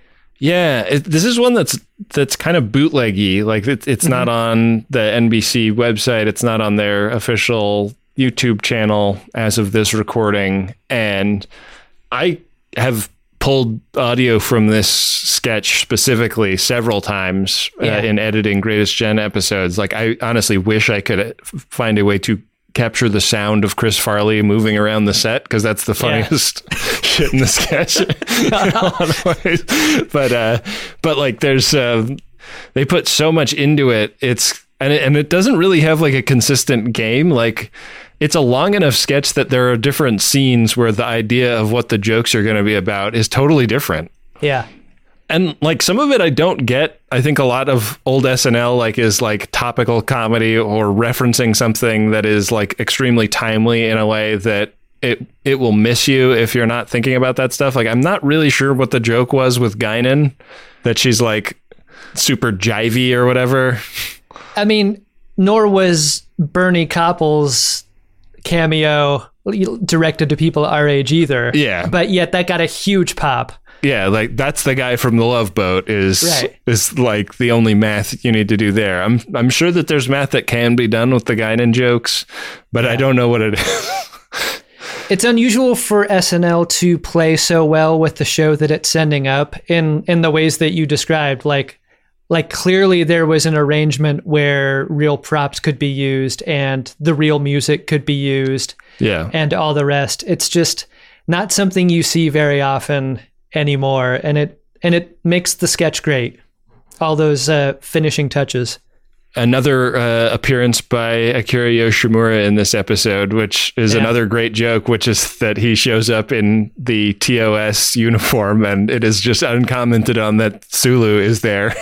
Yeah, it, this is one that's that's kind of bootleggy. Like it, it's mm-hmm. not on the N B C website. It's not on their official YouTube channel as of this recording. And I have pulled audio from this sketch specifically several times yeah. uh, in editing Greatest Gen episodes. Like, I honestly wish I could find a way to capture the sound of Chris Farley moving around the set, because that's the funniest yeah. shit in the sketch in a lot of ways. But uh but like there's uh, they put so much into it. It's and it, and it doesn't really have like a consistent game. Like, it's a long enough sketch that there are different scenes where the idea of what the jokes are going to be about is totally different. Yeah. And like some of it I don't get. I think a lot of old S N L like is like topical comedy or referencing something that is like extremely timely in a way that it it will miss you if you're not thinking about that stuff. Like, I'm not really sure what the joke was with Guinan, that she's like super jivey or whatever. I mean, nor was Bernie Koppel's cameo directed to people our age either. Yeah. But yet that got a huge pop. Yeah, like that's the guy from The Love Boat is right. is like the only math you need to do there. I'm I'm sure that there's math that can be done with the Guinan jokes, but yeah. I don't know what it is. it's unusual for S N L to play so well with the show that it's sending up in in the ways that you described. Like, like clearly there was an arrangement where real props could be used and the real music could be used. Yeah. And all the rest. It's just not something you see very often anymore, and it and it makes the sketch great. All those uh, finishing touches. Another uh, appearance by Akira Yoshimura in this episode, which is yeah. another great joke, which is that he shows up in the T O S uniform, and it is just uncommented on that Sulu is there.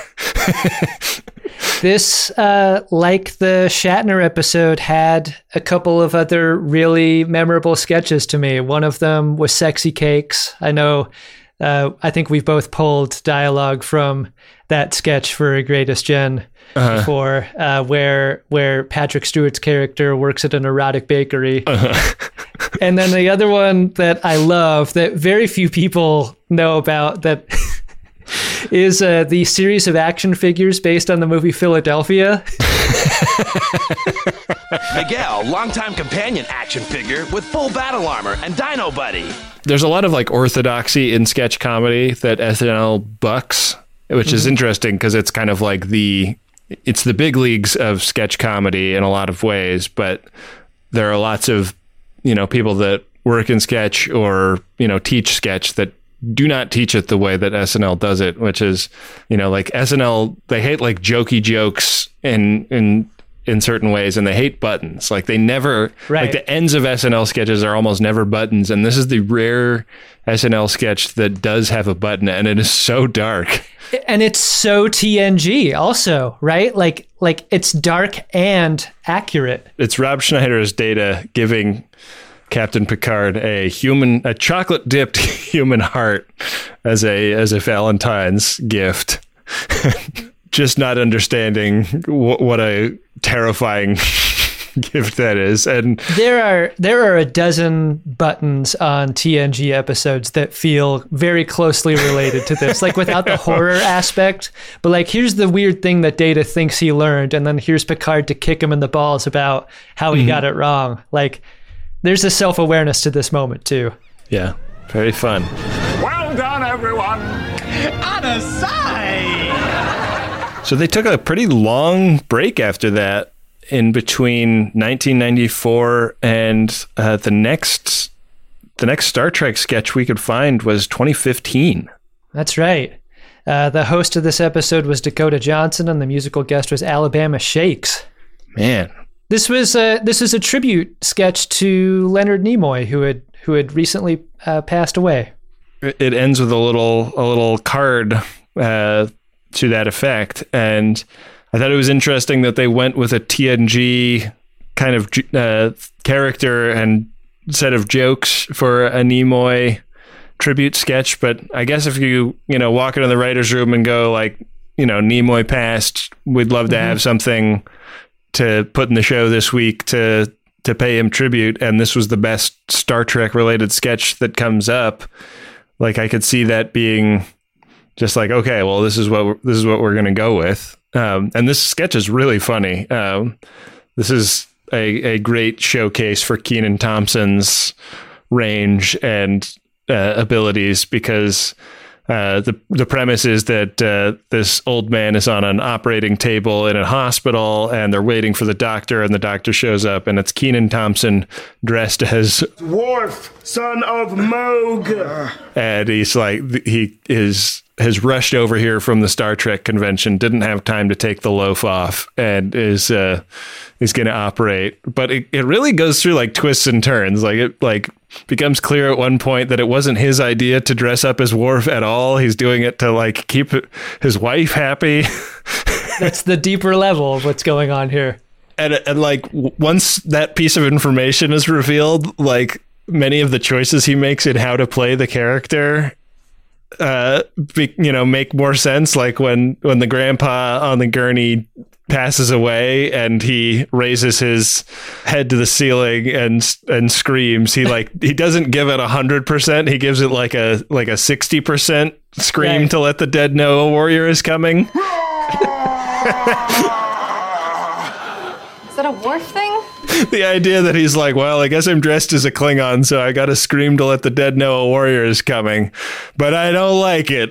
This, uh, like the Shatner episode, had a couple of other really memorable sketches to me. One of them was Sexy Cakes. I know, uh, I think we've both pulled dialogue from that sketch for Greatest Gen uh-huh. before, uh, where where Patrick Stewart's character works at an erotic bakery. Uh-huh. And then the other one that I love that very few people know about that is uh, the series of action figures based on the movie Philadelphia. Miguel, longtime companion action figure with full battle armor and Dino Buddy. There's a lot of like orthodoxy in sketch comedy that S N L bucks, which mm-hmm. is interesting because it's kind of like the it's the big leagues of sketch comedy in a lot of ways, but there are lots of, you know, people that work in sketch or, you know, teach sketch that do not teach it the way that S N L does it, which is, you know, like S N L, they hate like jokey jokes in in in certain ways, and they hate buttons. Like they never, right. like the ends of S N L sketches are almost never buttons, and this is the rare S N L sketch that does have a button, and it is so dark. And it's so T N G also, right? Like like it's dark and accurate. It's Rob Schneider's Data giving Captain Picard a human, a chocolate dipped human heart as a as a Valentine's gift. Just not understanding w- what a terrifying gift that is. And there are there are a dozen buttons on T N G episodes that feel very closely related to this, like without the horror aspect. But like, here's the weird thing that Data thinks he learned, and then here's Picard to kick him in the balls about how he mm-hmm. got it wrong. Like, there's a self-awareness to this moment too. Yeah, very fun. Well done, everyone. Out of sight. So they took a pretty long break after that, in between nineteen ninety-four and uh, the next the next Star Trek sketch we could find was twenty fifteen. That's right. Uh, the host of this episode was Dakota Johnson, and the musical guest was Alabama Shakes. Man, this was a this is a tribute sketch to Leonard Nimoy, who had who had recently uh, passed away. It ends with a little a little card uh, to that effect, and I thought it was interesting that they went with a T N G kind of uh, character and set of jokes for a Nimoy tribute sketch. But I guess if you, you know, walk into the writer's room and go like, you know, Nimoy passed, we'd love to mm-hmm. have something to put in the show this week to to pay him tribute. And this was the best Star Trek related sketch that comes up. Like I could see that being just like, okay, well, this is what we're, this is what we're going to go with. Um, and this sketch is really funny. Um, this is a, a great showcase for Kenan Thompson's range and uh, abilities, because uh, the the premise is that uh, this old man is on an operating table in a hospital, and they're waiting for the doctor, and the doctor shows up, and it's Kenan Thompson dressed as Worf, son of Moog. And he's like, he is... has rushed over here from the Star Trek convention, didn't have time to take the loaf off, and is uh, is going to operate. But it, it really goes through like twists and turns. Like it like becomes clear at one point that it wasn't his idea to dress up as Worf at all. He's doing it to like keep his wife happy. That's the deeper level of what's going on here. And and like once that piece of information is revealed, like many of the choices he makes in how to play the character uh be, you know make more sense. Like when when the grandpa on the gurney passes away and he raises his head to the ceiling and and screams, he like he doesn't give it a hundred percent, he gives it like a like a sixty percent scream right. to let the dead know a warrior is coming. Is that a Worf thing? The idea that he's like, well, I guess I'm dressed as a Klingon, so I got to scream to let the dead know a warrior is coming, but I don't like it.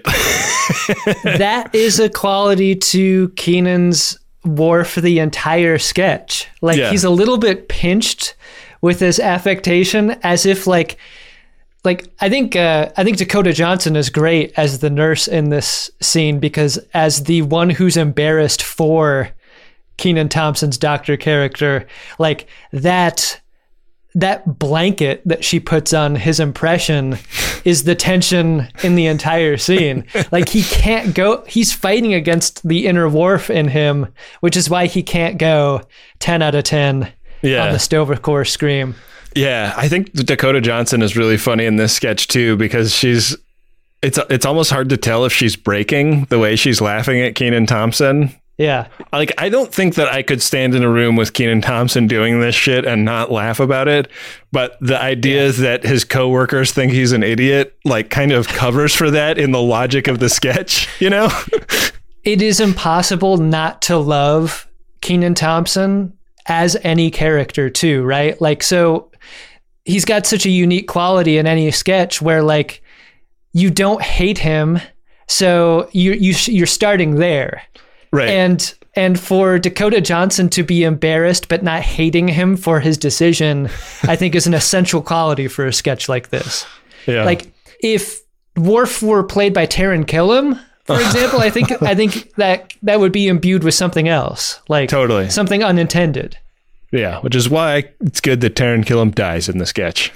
That is a quality to Keenan's Worf the entire sketch. Like, yeah. He's a little bit pinched with his affectation, as if like, like I think uh, I think Dakota Johnson is great as the nurse in this scene, because as the one who's embarrassed for Kenan Thompson's doctor character, like that that blanket that she puts on his impression is the tension in the entire scene. Like, he can't go, he's fighting against the inner Worf in him, which is why he can't go ten out of ten yeah. on the Stovercore scream. Yeah, I think Dakota Johnson is really funny in this sketch too, because she's it's it's almost hard to tell if she's breaking the way she's laughing at Kenan Thompson. Yeah. Like, I don't think that I could stand in a room with Kenan Thompson doing this shit and not laugh about it. But the idea yeah. that his coworkers think he's an idiot, like, kind of covers for that in the logic of the sketch, you know? It is impossible not to love Kenan Thompson as any character too, right? Like, so he's got such a unique quality in any sketch where, like, you don't hate him. So you, you, you're starting there. Right. And and for Dakota Johnson to be embarrassed but not hating him for his decision, I think is an essential quality for a sketch like this. Yeah. Like, if Worf were played by Taran Killam, for example, I think I think that that would be imbued with something else. Like, totally. Something unintended. Yeah, which is why it's good that Taran Killam dies in the sketch.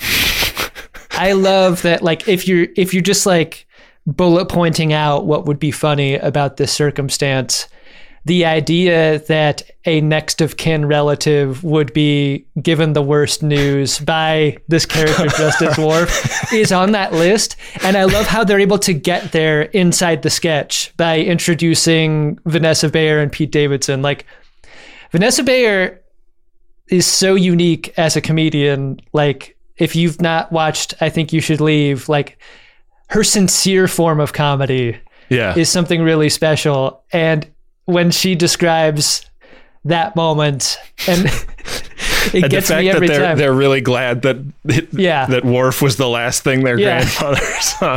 I love that, like, if you're if you're just like bullet pointing out what would be funny about this circumstance, the idea that a next of kin relative would be given the worst news by this character dressed as Worf is on that list. And I love how they're able to get there inside the sketch by introducing Vanessa Bayer and Pete Davidson. Like, Vanessa Bayer is so unique as a comedian. Like, if you've not watched I Think You Should Leave, like, her sincere form of comedy yeah. is something really special. And when she describes that moment, and it and gets the fact me every that they're, time. They're really glad that it, yeah. that Worf was the last thing their yeah. grandfather saw.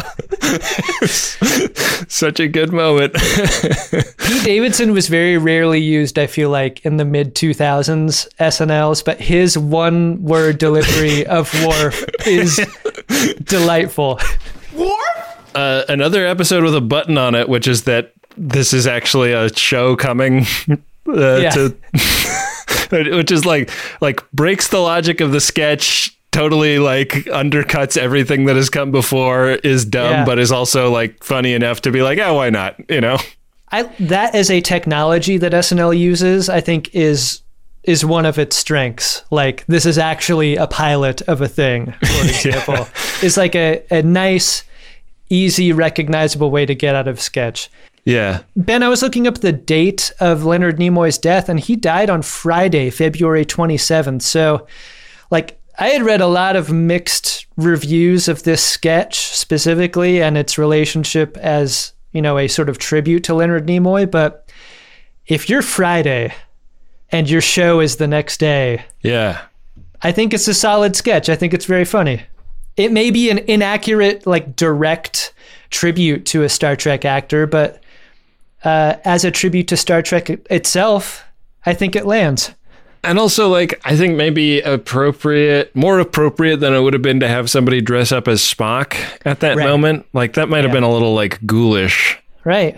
Such a good moment. Pete Davidson was very rarely used, I feel like, in the mid two thousands S N Ls, but his one word delivery of Worf is delightful. Worf? Uh, another episode with a button on it, which is that this is actually a show coming uh, yeah. to, which is like, like breaks the logic of the sketch, totally like undercuts everything that has come before, is dumb, yeah. but is also like funny enough to be like, oh, why not? You know, I, that is a technology that S N L uses, I think is, is one of its strengths. Like, this is actually a pilot of a thing, for example. yeah. It's like a, a nice, easy, recognizable way to get out of sketch. Yeah. Ben, I was looking up the date of Leonard Nimoy's death, and he died on Friday, February twenty-seventh. So, like, I had read a lot of mixed reviews of this sketch specifically and its relationship as, you know, a sort of tribute to Leonard Nimoy. But if you're Friday and your show is the next day, yeah, I think it's a solid sketch. I think it's very funny. It may be an inaccurate, like, direct tribute to a Star Trek actor, but uh, as a tribute to Star Trek itself, I think it lands. And also, like, I think maybe appropriate, more appropriate than it would have been to have somebody dress up as Spock at that right. moment. Like, that might have yeah. been a little, like, ghoulish. Right.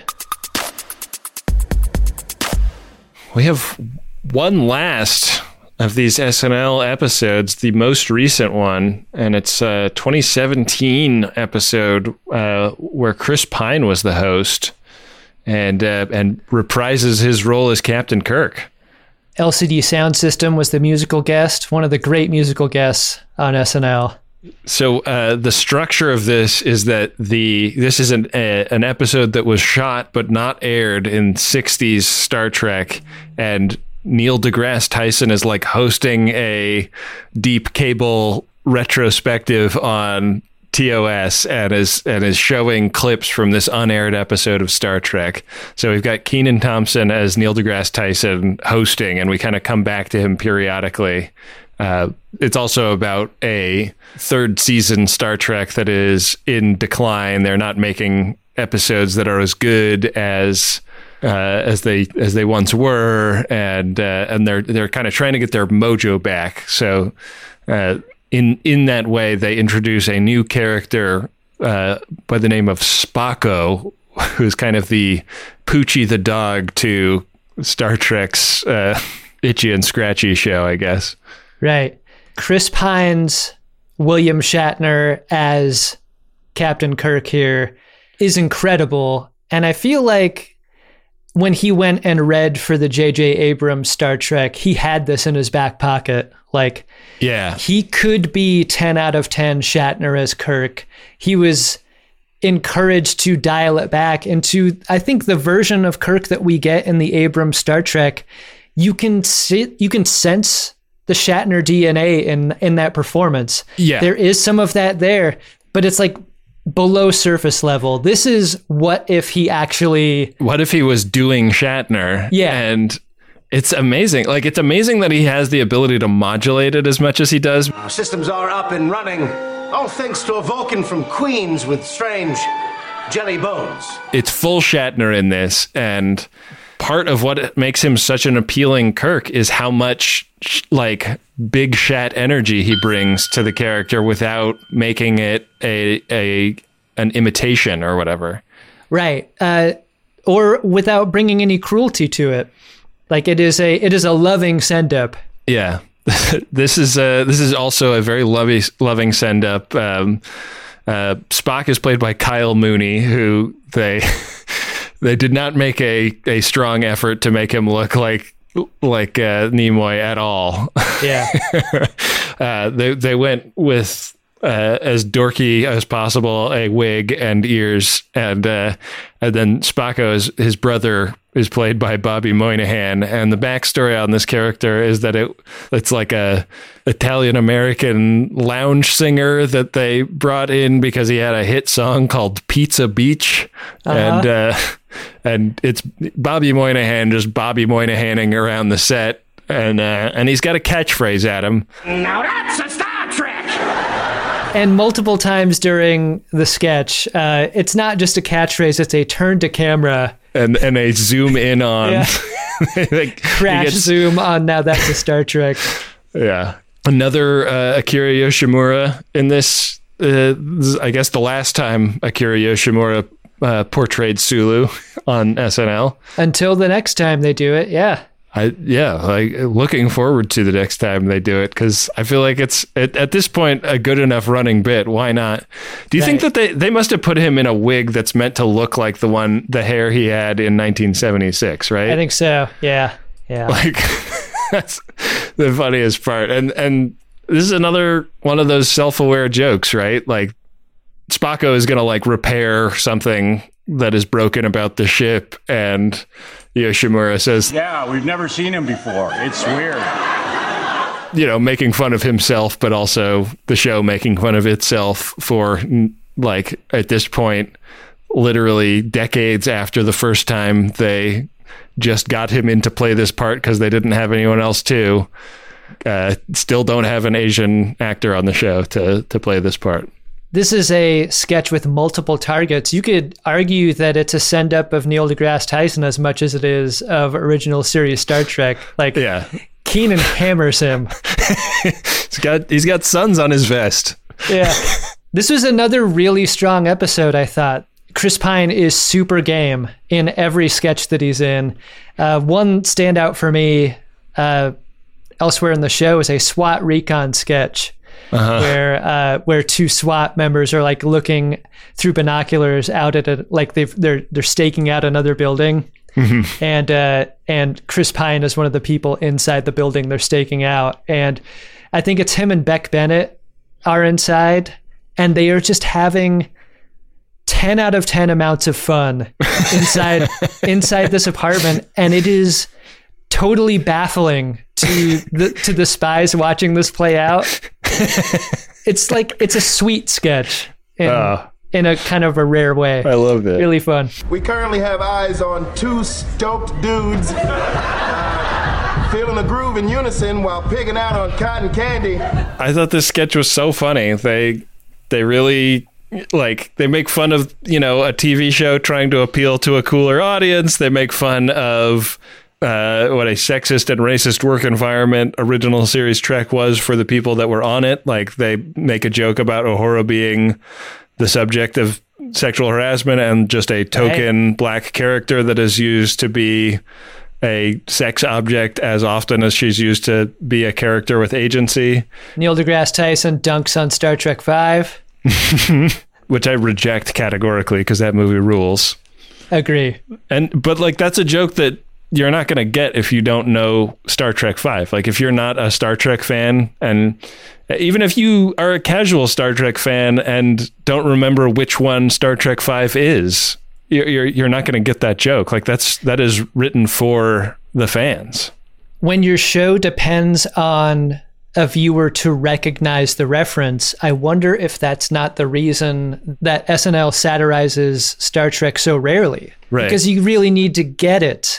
We have one last of these S N L episodes, the most recent one, and it's a twenty seventeen episode uh, where Chris Pine was the host and uh, and reprises his role as Captain Kirk. L C D Sound System was the musical guest, one of the great musical guests on S N L. So uh, the structure of this is that the this is an a, an episode that was shot but not aired in sixties Star Trek, and Neil deGrasse Tyson is like hosting a deep cable retrospective on T O S and is and is showing clips from this unaired episode of Star Trek. So we've got Kenan Thompson as Neil deGrasse Tyson hosting, and we kind of come back to him periodically Uh, it's also about a third season Star Trek that is in decline. They're not making episodes that are as good as uh, as they as they once were, and uh, and they're they're kind of trying to get their mojo back. So uh, in in that way, they introduce a new character uh, by the name of Spocko, who's kind of the Poochie the dog to Star Trek's uh, Itchy and Scratchy show, I guess. Right. Chris Pine's William Shatner as Captain Kirk here is incredible. And I feel like when he went and read for the J J Abrams Star Trek, he had this in his back pocket. Like, yeah, he could be ten out of ten Shatner as Kirk. He was encouraged to dial it back into, I think, the version of Kirk that we get in the Abrams Star Trek. You can see, you can sense the Shatner D N A in in that performance. Yeah. There is some of that there, but it's like below surface level. This is what if he actually... What if he was doing Shatner? Yeah. And it's amazing. Like, it's amazing that he has the ability to modulate it as much as he does. Our systems are up and running, all thanks to a Vulcan from Queens with strange jelly bones. It's full Shatner in this, and part of what makes him such an appealing Kirk is how much like big Shat energy he brings to the character without making it a a an imitation or whatever. Right. Uh, or without bringing any cruelty to it. Like, it is a it is a loving send up. Yeah. this is uh this is also a very loving loving send up. Um, uh, Spock is played by Kyle Mooney, who they They did not make a, a strong effort to make him look like like uh, Nimoy at all. Yeah. uh, they they went with uh, as dorky as possible, a wig and ears, and uh, and then Spocko, is, his brother, is played by Bobby Moynihan, and the backstory on this character is that it it's like a Italian American lounge singer that they brought in because he had a hit song called Pizza Beach, uh-huh. and uh, and it's Bobby Moynihan just Bobby Moynihaning around the set, and uh, and he's got a catchphrase at him. Now that's a Star Trek. And multiple times during the sketch, uh, it's not just a catchphrase; it's a turn to camera. And and they zoom in on yeah. like, crash gets, zoom on. Now that's a Star Trek. Yeah, another uh, Akira Yoshimura in this. Uh, this is, I guess, the last time Akira Yoshimura uh, portrayed Sulu on S N L. Until the next time they do it, yeah. I yeah, like looking forward to the next time they do it, because I feel like it's at, at this point a good enough running bit. Why not? Do you right. think that they, they must have put him in a wig that's meant to look like the one the hair he had in nineteen seventy-six, right? I think so. Yeah, yeah. Like that's the funniest part, and and this is another one of those self-aware jokes, right? Like Spocko is gonna like repair something that is broken about the ship, and Yoshimura says, "Yeah, we've never seen him before. It's weird." You know, making fun of himself, but also the show making fun of itself for, like, at this point, literally decades after the first time they just got him in to play this part because they didn't have anyone else to. Uh, still don't have an Asian actor on the show to to play this part. This is a sketch with multiple targets. You could argue that it's a send-up of Neil deGrasse Tyson as much as it is of original series Star Trek. Like, yeah. Keenan hammers him. he's got he's got suns on his vest. Yeah. This was another really strong episode, I thought. Chris Pine is super game in every sketch that he's in. Uh, one standout for me uh, elsewhere in the show is a SWAT recon sketch. Uh-huh. Where uh, where two SWAT members are like looking through binoculars out at a, like they've they're they're staking out another building, mm-hmm. and uh, and Chris Pine is one of the people inside the building they're staking out, and I think it's him and Beck Bennett are inside, and they are just having ten out of ten amounts of fun inside inside this apartment, and it is totally baffling to the to the spies watching this play out. It's like it's a sweet sketch in, uh, in a kind of a rare way. I love it. Really fun. We currently have eyes on two stoked dudes. Uh, feeling the groove in unison while pigging out on cotton candy. I thought this sketch was so funny. They they really like they make fun of, you know, a T V show trying to appeal to a cooler audience. They make fun of uh, what a sexist and racist work environment original series Trek was for the people that were on it. Like they make a joke about Uhura being the subject of sexual harassment and just a token right. black character that is used to be a sex object as often as she's used to be a character with agency. Neil deGrasse Tyson dunks on Star Trek five. Which I reject categorically because that movie rules. Agree. And but like that's a joke that you're not going to get if you don't know Star Trek five. Like if you're not a Star Trek fan, and even if you are a casual Star Trek fan and don't remember which one Star Trek five is, you're you're, you're not going to get that joke. Like that's that is written for the fans. When your show depends on a viewer to recognize the reference, I wonder if that's not the reason that S N L satirizes Star Trek so rarely. Right. Because you really need to get it.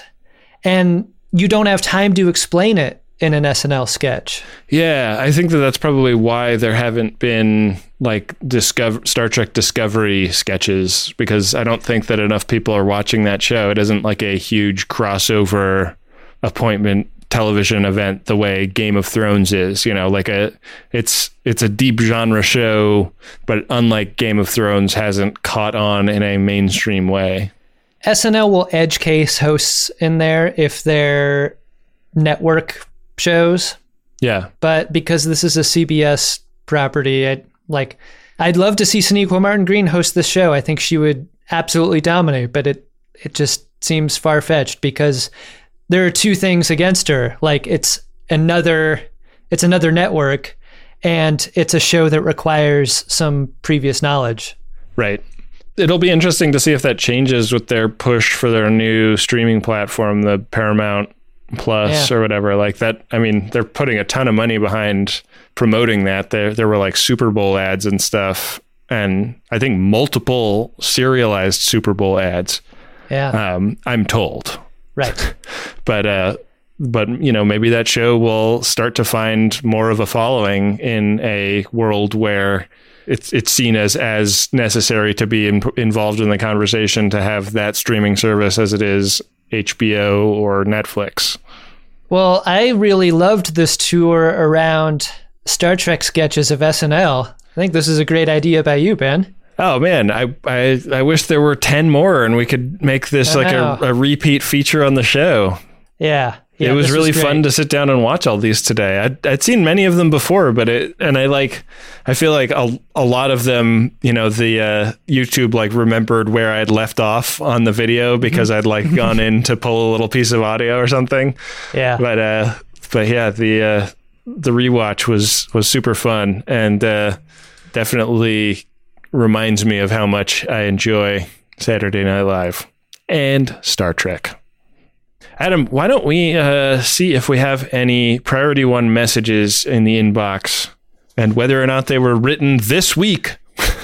And you don't have time to explain it in an S N L sketch. Yeah, I think that that's probably why there haven't been like Discover Star Trek Discovery sketches, because I don't think that enough people are watching that show. It isn't like a huge crossover appointment television event the way Game of Thrones is, you know, like a it's it's a deep genre show, but unlike Game of Thrones, hasn't caught on in a mainstream way. S N L will edge case hosts in there if they're network shows. Yeah. But because this is a C B S property, I'd like I'd love to see Sonequa Martin Green host this show. I think she would absolutely dominate, but it it just seems far-fetched because there are two things against her. Like it's another, it's another network, and it's a show that requires some previous knowledge. Right. It'll be interesting to see if that changes with their push for their new streaming platform, the Paramount Plus yeah. or whatever. Like that. I mean, they're putting a ton of money behind promoting that. There, there were like Super Bowl ads and stuff, and I think multiple serialized Super Bowl ads. Yeah. Um, I'm told. Right. But, uh, but, you know, maybe that show will start to find more of a following in a world where it's it's seen as, as necessary to be in, involved in the conversation to have that streaming service as it is H B O or Netflix. Well, I really loved this tour around Star Trek sketches of S N L. I think this is a great idea by you, Ben. Oh man, I, I I wish there were ten more and we could make this like a, a repeat feature on the show. Yeah. yeah it was really was fun to sit down and watch all these today. I'd, I'd seen many of them before, but it, and I like, I feel like a, a lot of them, you know, the uh, YouTube like remembered where I'd left off on the video because I'd like gone in to pull a little piece of audio or something. Yeah. But, uh, but yeah, the, uh, the rewatch was, was super fun and uh, definitely reminds me of how much I enjoy Saturday Night Live and Star Trek. Adam, why don't we uh, see if we have any Priority One messages in the inbox and whether or not they were written this week?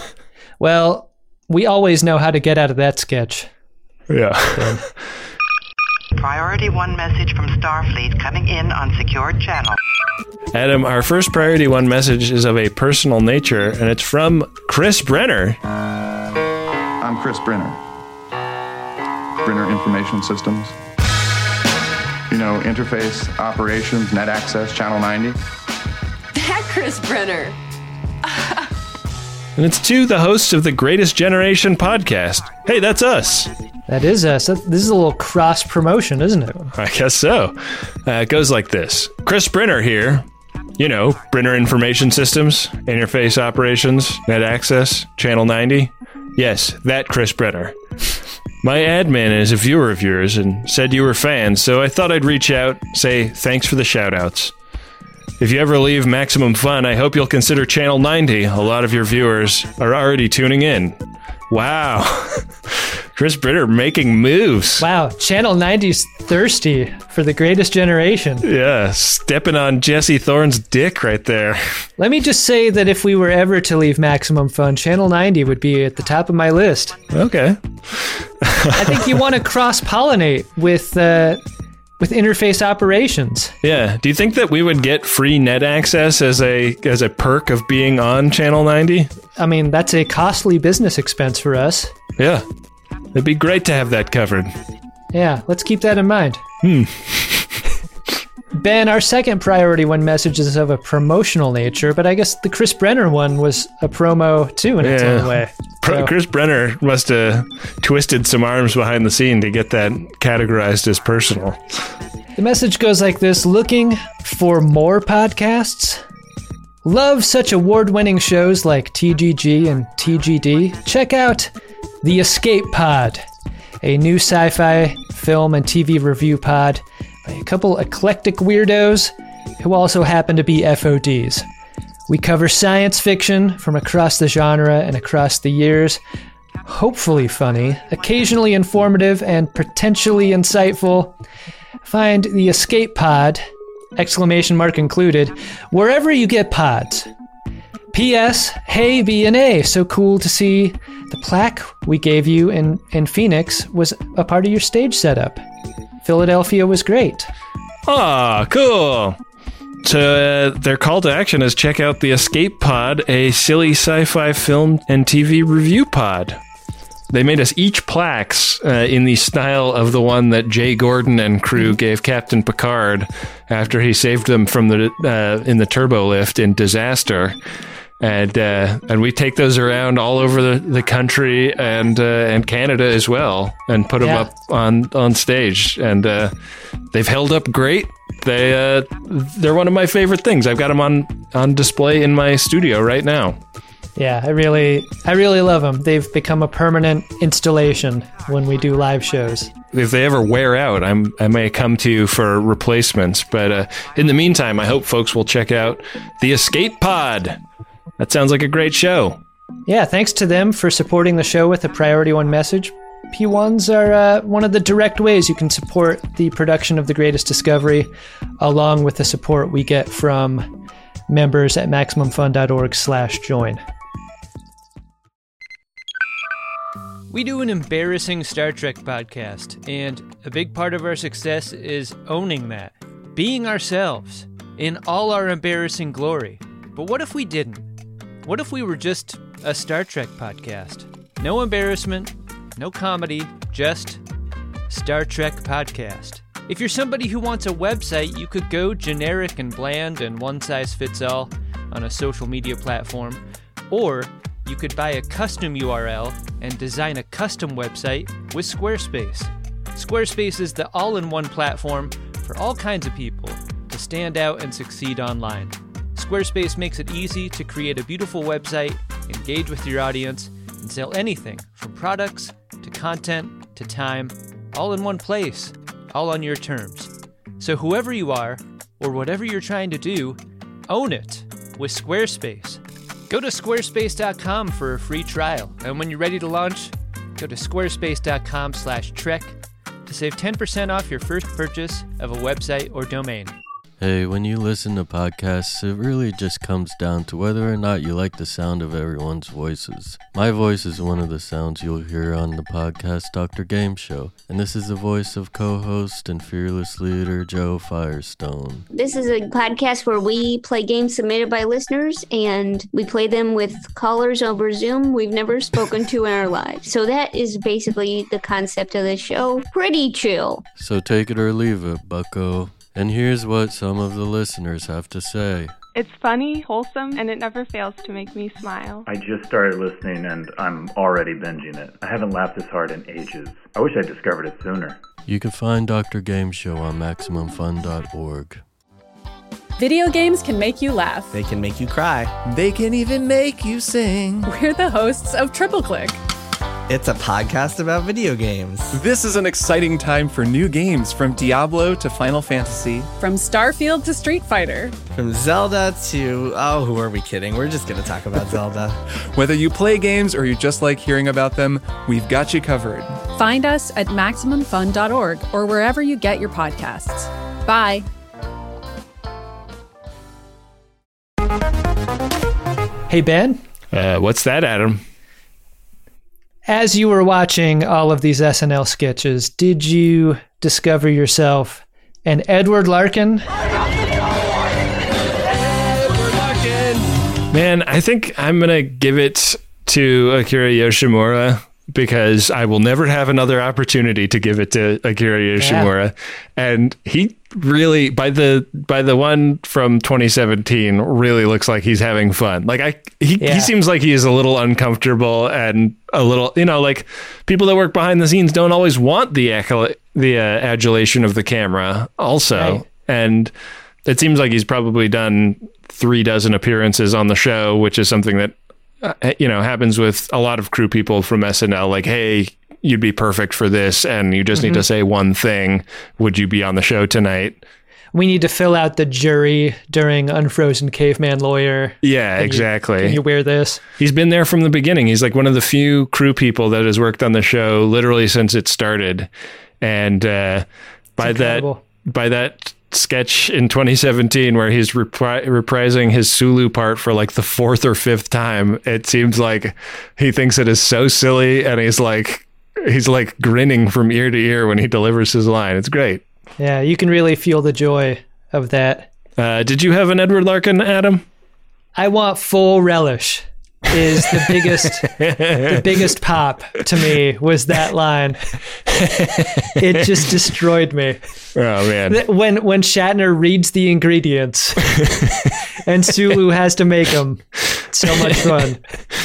Well, we always know how to get out of that sketch. Yeah. Priority One message from Starfleet coming in on secured channel. Adam, our first Priority One message is of a personal nature, and it's from Chris Brenner. I'm Chris Brenner. Brenner Information Systems. You know, interface, operations, net access, Channel ninety. That Chris Brenner. And it's to the hosts of the Greatest Generation podcast. Hey, that's us. That is us. This is a little cross promotion, isn't it? I guess so. Uh, it goes like this. Chris Brenner here. You know, Brenner Information Systems, interface operations, net access, Channel ninety. Yes, that Chris Brenner. My admin is a viewer of yours and said you were fans, so I thought I'd reach out, say thanks for the shout-outs. If you ever leave Maximum Fun, I hope you'll consider Channel ninety. A lot of your viewers are already tuning in. Wow. Chris Brenner making moves. Wow, Channel ninety's thirsty for the Greatest Generation. Yeah, stepping on Jesse Thorne's dick right there. Let me just say that if we were ever to leave Maximum Fun, Channel ninety would be at the top of my list. Okay. I think you want to cross-pollinate with uh, with interface operations. Yeah. Do you think that we would get free net access as a as a perk of being on Channel ninety? I mean, that's a costly business expense for us. Yeah. It'd be great to have that covered. Yeah, let's keep that in mind. Hmm. Ben, our second priority one message is of a promotional nature, but I guess the Chris Brenner one was a promo too in its Yeah. own way. Pro- So- Chris Brenner must have twisted some arms behind the scene to get that categorized as personal. The message goes like this: looking for more podcasts? Love such award-winning shows like T G G and T G D? Check out The Escape Pod, a new sci-fi film and T V review pod by a couple eclectic weirdos who also happen to be F O Ds. We cover science fiction from across the genre and across the years. Hopefully funny, occasionally informative, and potentially insightful. Find The Escape Pod, exclamation mark included, wherever you get pods. P S. Hey, B and A, so cool to see the plaque we gave you in, in Phoenix was a part of your stage setup. Philadelphia was great. Ah, cool. So uh, their call to action is check out The Escape Pod, a silly sci-fi film and T V review pod. They made us each plaques uh, in the style of the one that Jay Gordon and crew gave Captain Picard after he saved them from the uh, in the turbo lift in Disaster. And uh, and we take those around all over the, the country and uh, and Canada as well, and put them Yeah. up on, on stage. And uh, they've held up great. They uh, they're one of my favorite things. I've got them on, on display in my studio right now. Yeah, I really, I really love them. They've become a permanent installation when we do live shows. If they ever wear out, I'm I may come to you for replacements. But uh, in the meantime, I hope folks will check out The Escape Pod. That sounds like a great show. Yeah, thanks to them for supporting the show with a Priority One message. P ones are uh, one of the direct ways you can support the production of The Greatest Discovery, along with the support we get from members at MaximumFun.org slash join. We do an embarrassing Star Trek podcast, and a big part of our success is owning that, being ourselves, in all our embarrassing glory. But what if we didn't? What if we were just a Star Trek podcast? No embarrassment, no comedy, just Star Trek podcast. If you're somebody who wants a website, you could go generic and bland and one size fits all on a social media platform, or you could buy a custom U R L and design a custom website with Squarespace. Squarespace is the all-in-one platform for all kinds of people to stand out and succeed online. Squarespace makes it easy to create a beautiful website, engage with your audience, and sell anything from products to content to time, all in one place, all on your terms. So whoever you are, or whatever you're trying to do, own it with Squarespace. Go to squarespace dot com for a free trial, and when you're ready to launch, go to squarespace dot com slash trek to save ten percent off your first purchase of a website or domain. Hey, when you listen to podcasts, it really just comes down to whether or not you like the sound of everyone's voices. My voice is one of the sounds you'll hear on the podcast Doctor Game Show, and this is the voice of co-host and fearless leader Joe Firestone. This is a podcast where we play games submitted by listeners, and we play them with callers over Zoom we've never spoken to in our lives. So that is basically the concept of the show. Pretty chill. So take it or leave it, bucko. And here's what some of the listeners have to say. It's funny, wholesome, and it never fails to make me smile. I just started listening and I'm already binging it. I haven't laughed this hard in ages. I wish I discovered it sooner. You can find Doctor Game Show on Maximum Fun dot org. Video games can make you laugh. They can make you cry. They can even make you sing. We're the hosts of Triple Click. It's a podcast about video games. This is an exciting time for new games, from Diablo to Final Fantasy. From Starfield to Street Fighter. From Zelda to... Oh, who are we kidding? We're just going to talk about Zelda. Whether you play games or you just like hearing about them, we've got you covered. Find us at Maximum Fun dot org or wherever you get your podcasts. Bye. Hey, Ben? Uh, what's that, Adam? As you were watching all of these S N L sketches, did you discover yourself and Edward Larkin. Man, I think I'm going to give it to Akira Yoshimura because I will never have another opportunity to give it to Akira Yoshimura. Yeah. And he really, by the by the one from twenty seventeen, really looks like he's having fun. Like I, he, yeah. he seems like he is a little uncomfortable and a little, you know, like people that work behind the scenes don't always want the accol- the uh, adulation of the camera also. Right. And it seems like he's probably done three dozen appearances on the show, which is something that, uh, you know, happens with a lot of crew people from S N L. Like, hey, you'd be perfect for this, and you just mm-hmm. need to say one thing. Would you be on the show tonight? We need to fill out the jury during Unfrozen Caveman Lawyer. Yeah, can exactly. You, can you wear this? He's been there from the beginning. He's like one of the few crew people that has worked on the show literally since it started. And uh, by that, by that sketch in twenty seventeen where he's repri- reprising his Sulu part for like the fourth or fifth time, it seems like he thinks it is so silly, and he's like he's like grinning from ear to ear when he delivers his line. It's great. Yeah, you can really feel the joy of that. Uh, did you have an Edward Larkin, Adam? I want full relish. Is the biggest the biggest pop to me was that line. It just destroyed me. Oh man. When when Shatner reads the ingredients and Sulu has to make them. So much fun.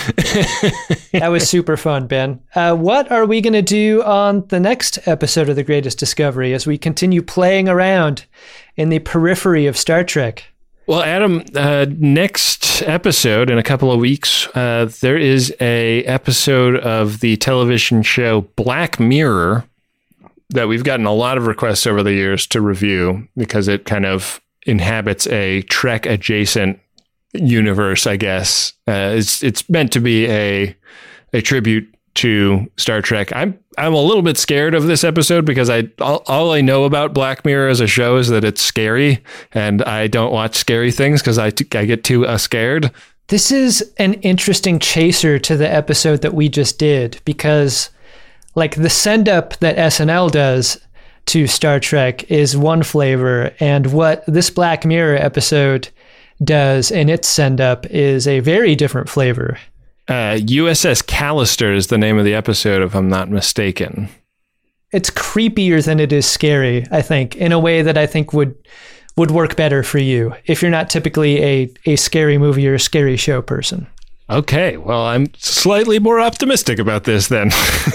That was super fun, Ben. Uh, what are we going to do on the next episode of The Greatest Discovery as we continue playing around in the periphery of Star Trek? Well, Adam, uh, next episode in a couple of weeks, uh, there is a episode of the television show Black Mirror that we've gotten a lot of requests over the years to review because it kind of inhabits a Trek adjacent universe, I guess. Uh, it's it's meant to be a a tribute to Star Trek. I'm I'm a little bit scared of this episode because I all, all I know about Black Mirror as a show is that it's scary, and I don't watch scary things because I, t- I get too uh, scared. This is an interesting chaser to the episode that we just did because, like, the send up that S N L does to Star Trek is one flavor, and what this Black Mirror episode does in its send up is a very different flavor. Uh, U S S Callister is the name of the episode, if I'm not mistaken. It's creepier than it is scary, I think, in a way that I think would would work better for you if you're not typically a, a scary movie or a scary show person. Okay, well, I'm slightly more optimistic about this then.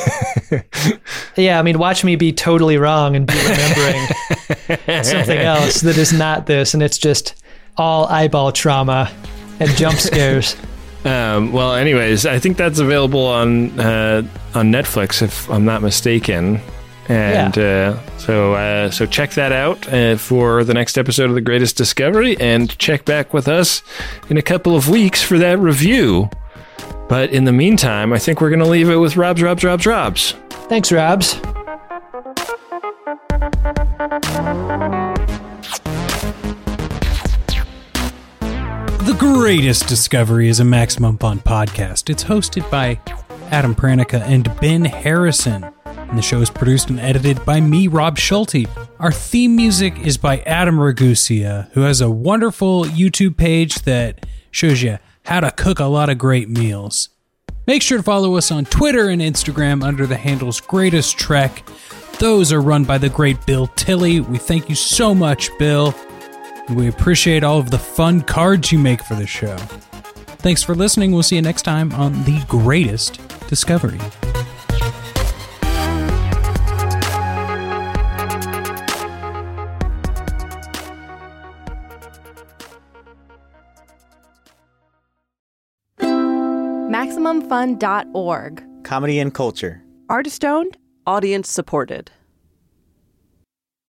Yeah, I mean, watch me be totally wrong and be remembering something else that is not this, and it's just all eyeball trauma and jump scares. Um, well, anyways, I think that's available on uh, on Netflix, if I'm not mistaken. And yeah. uh, so uh, so check that out uh, for the next episode of The Greatest Discovery, and check back with us in a couple of weeks for that review. But in the meantime, I think we're going to leave it with Robs, Robs, Robs, Robs. Thanks, Robs. The Greatest Discovery is a Maximum Fun podcast. It's hosted by Adam Pranica and Ben Harrison. And the show is produced and edited by me, Rob Schulte. Our theme music is by Adam Ragusia, who has a wonderful YouTube page that shows you how to cook a lot of great meals. Make sure to follow us on Twitter and Instagram under the handles Greatest Trek. Those are run by the great Bill Tilley. We thank you so much, Bill. And we appreciate all of the fun cards you make for the show. Thanks for listening. We'll see you next time on The Greatest Discovery. Maximum Fun dot org. Comedy and culture. Artist owned. Audience supported.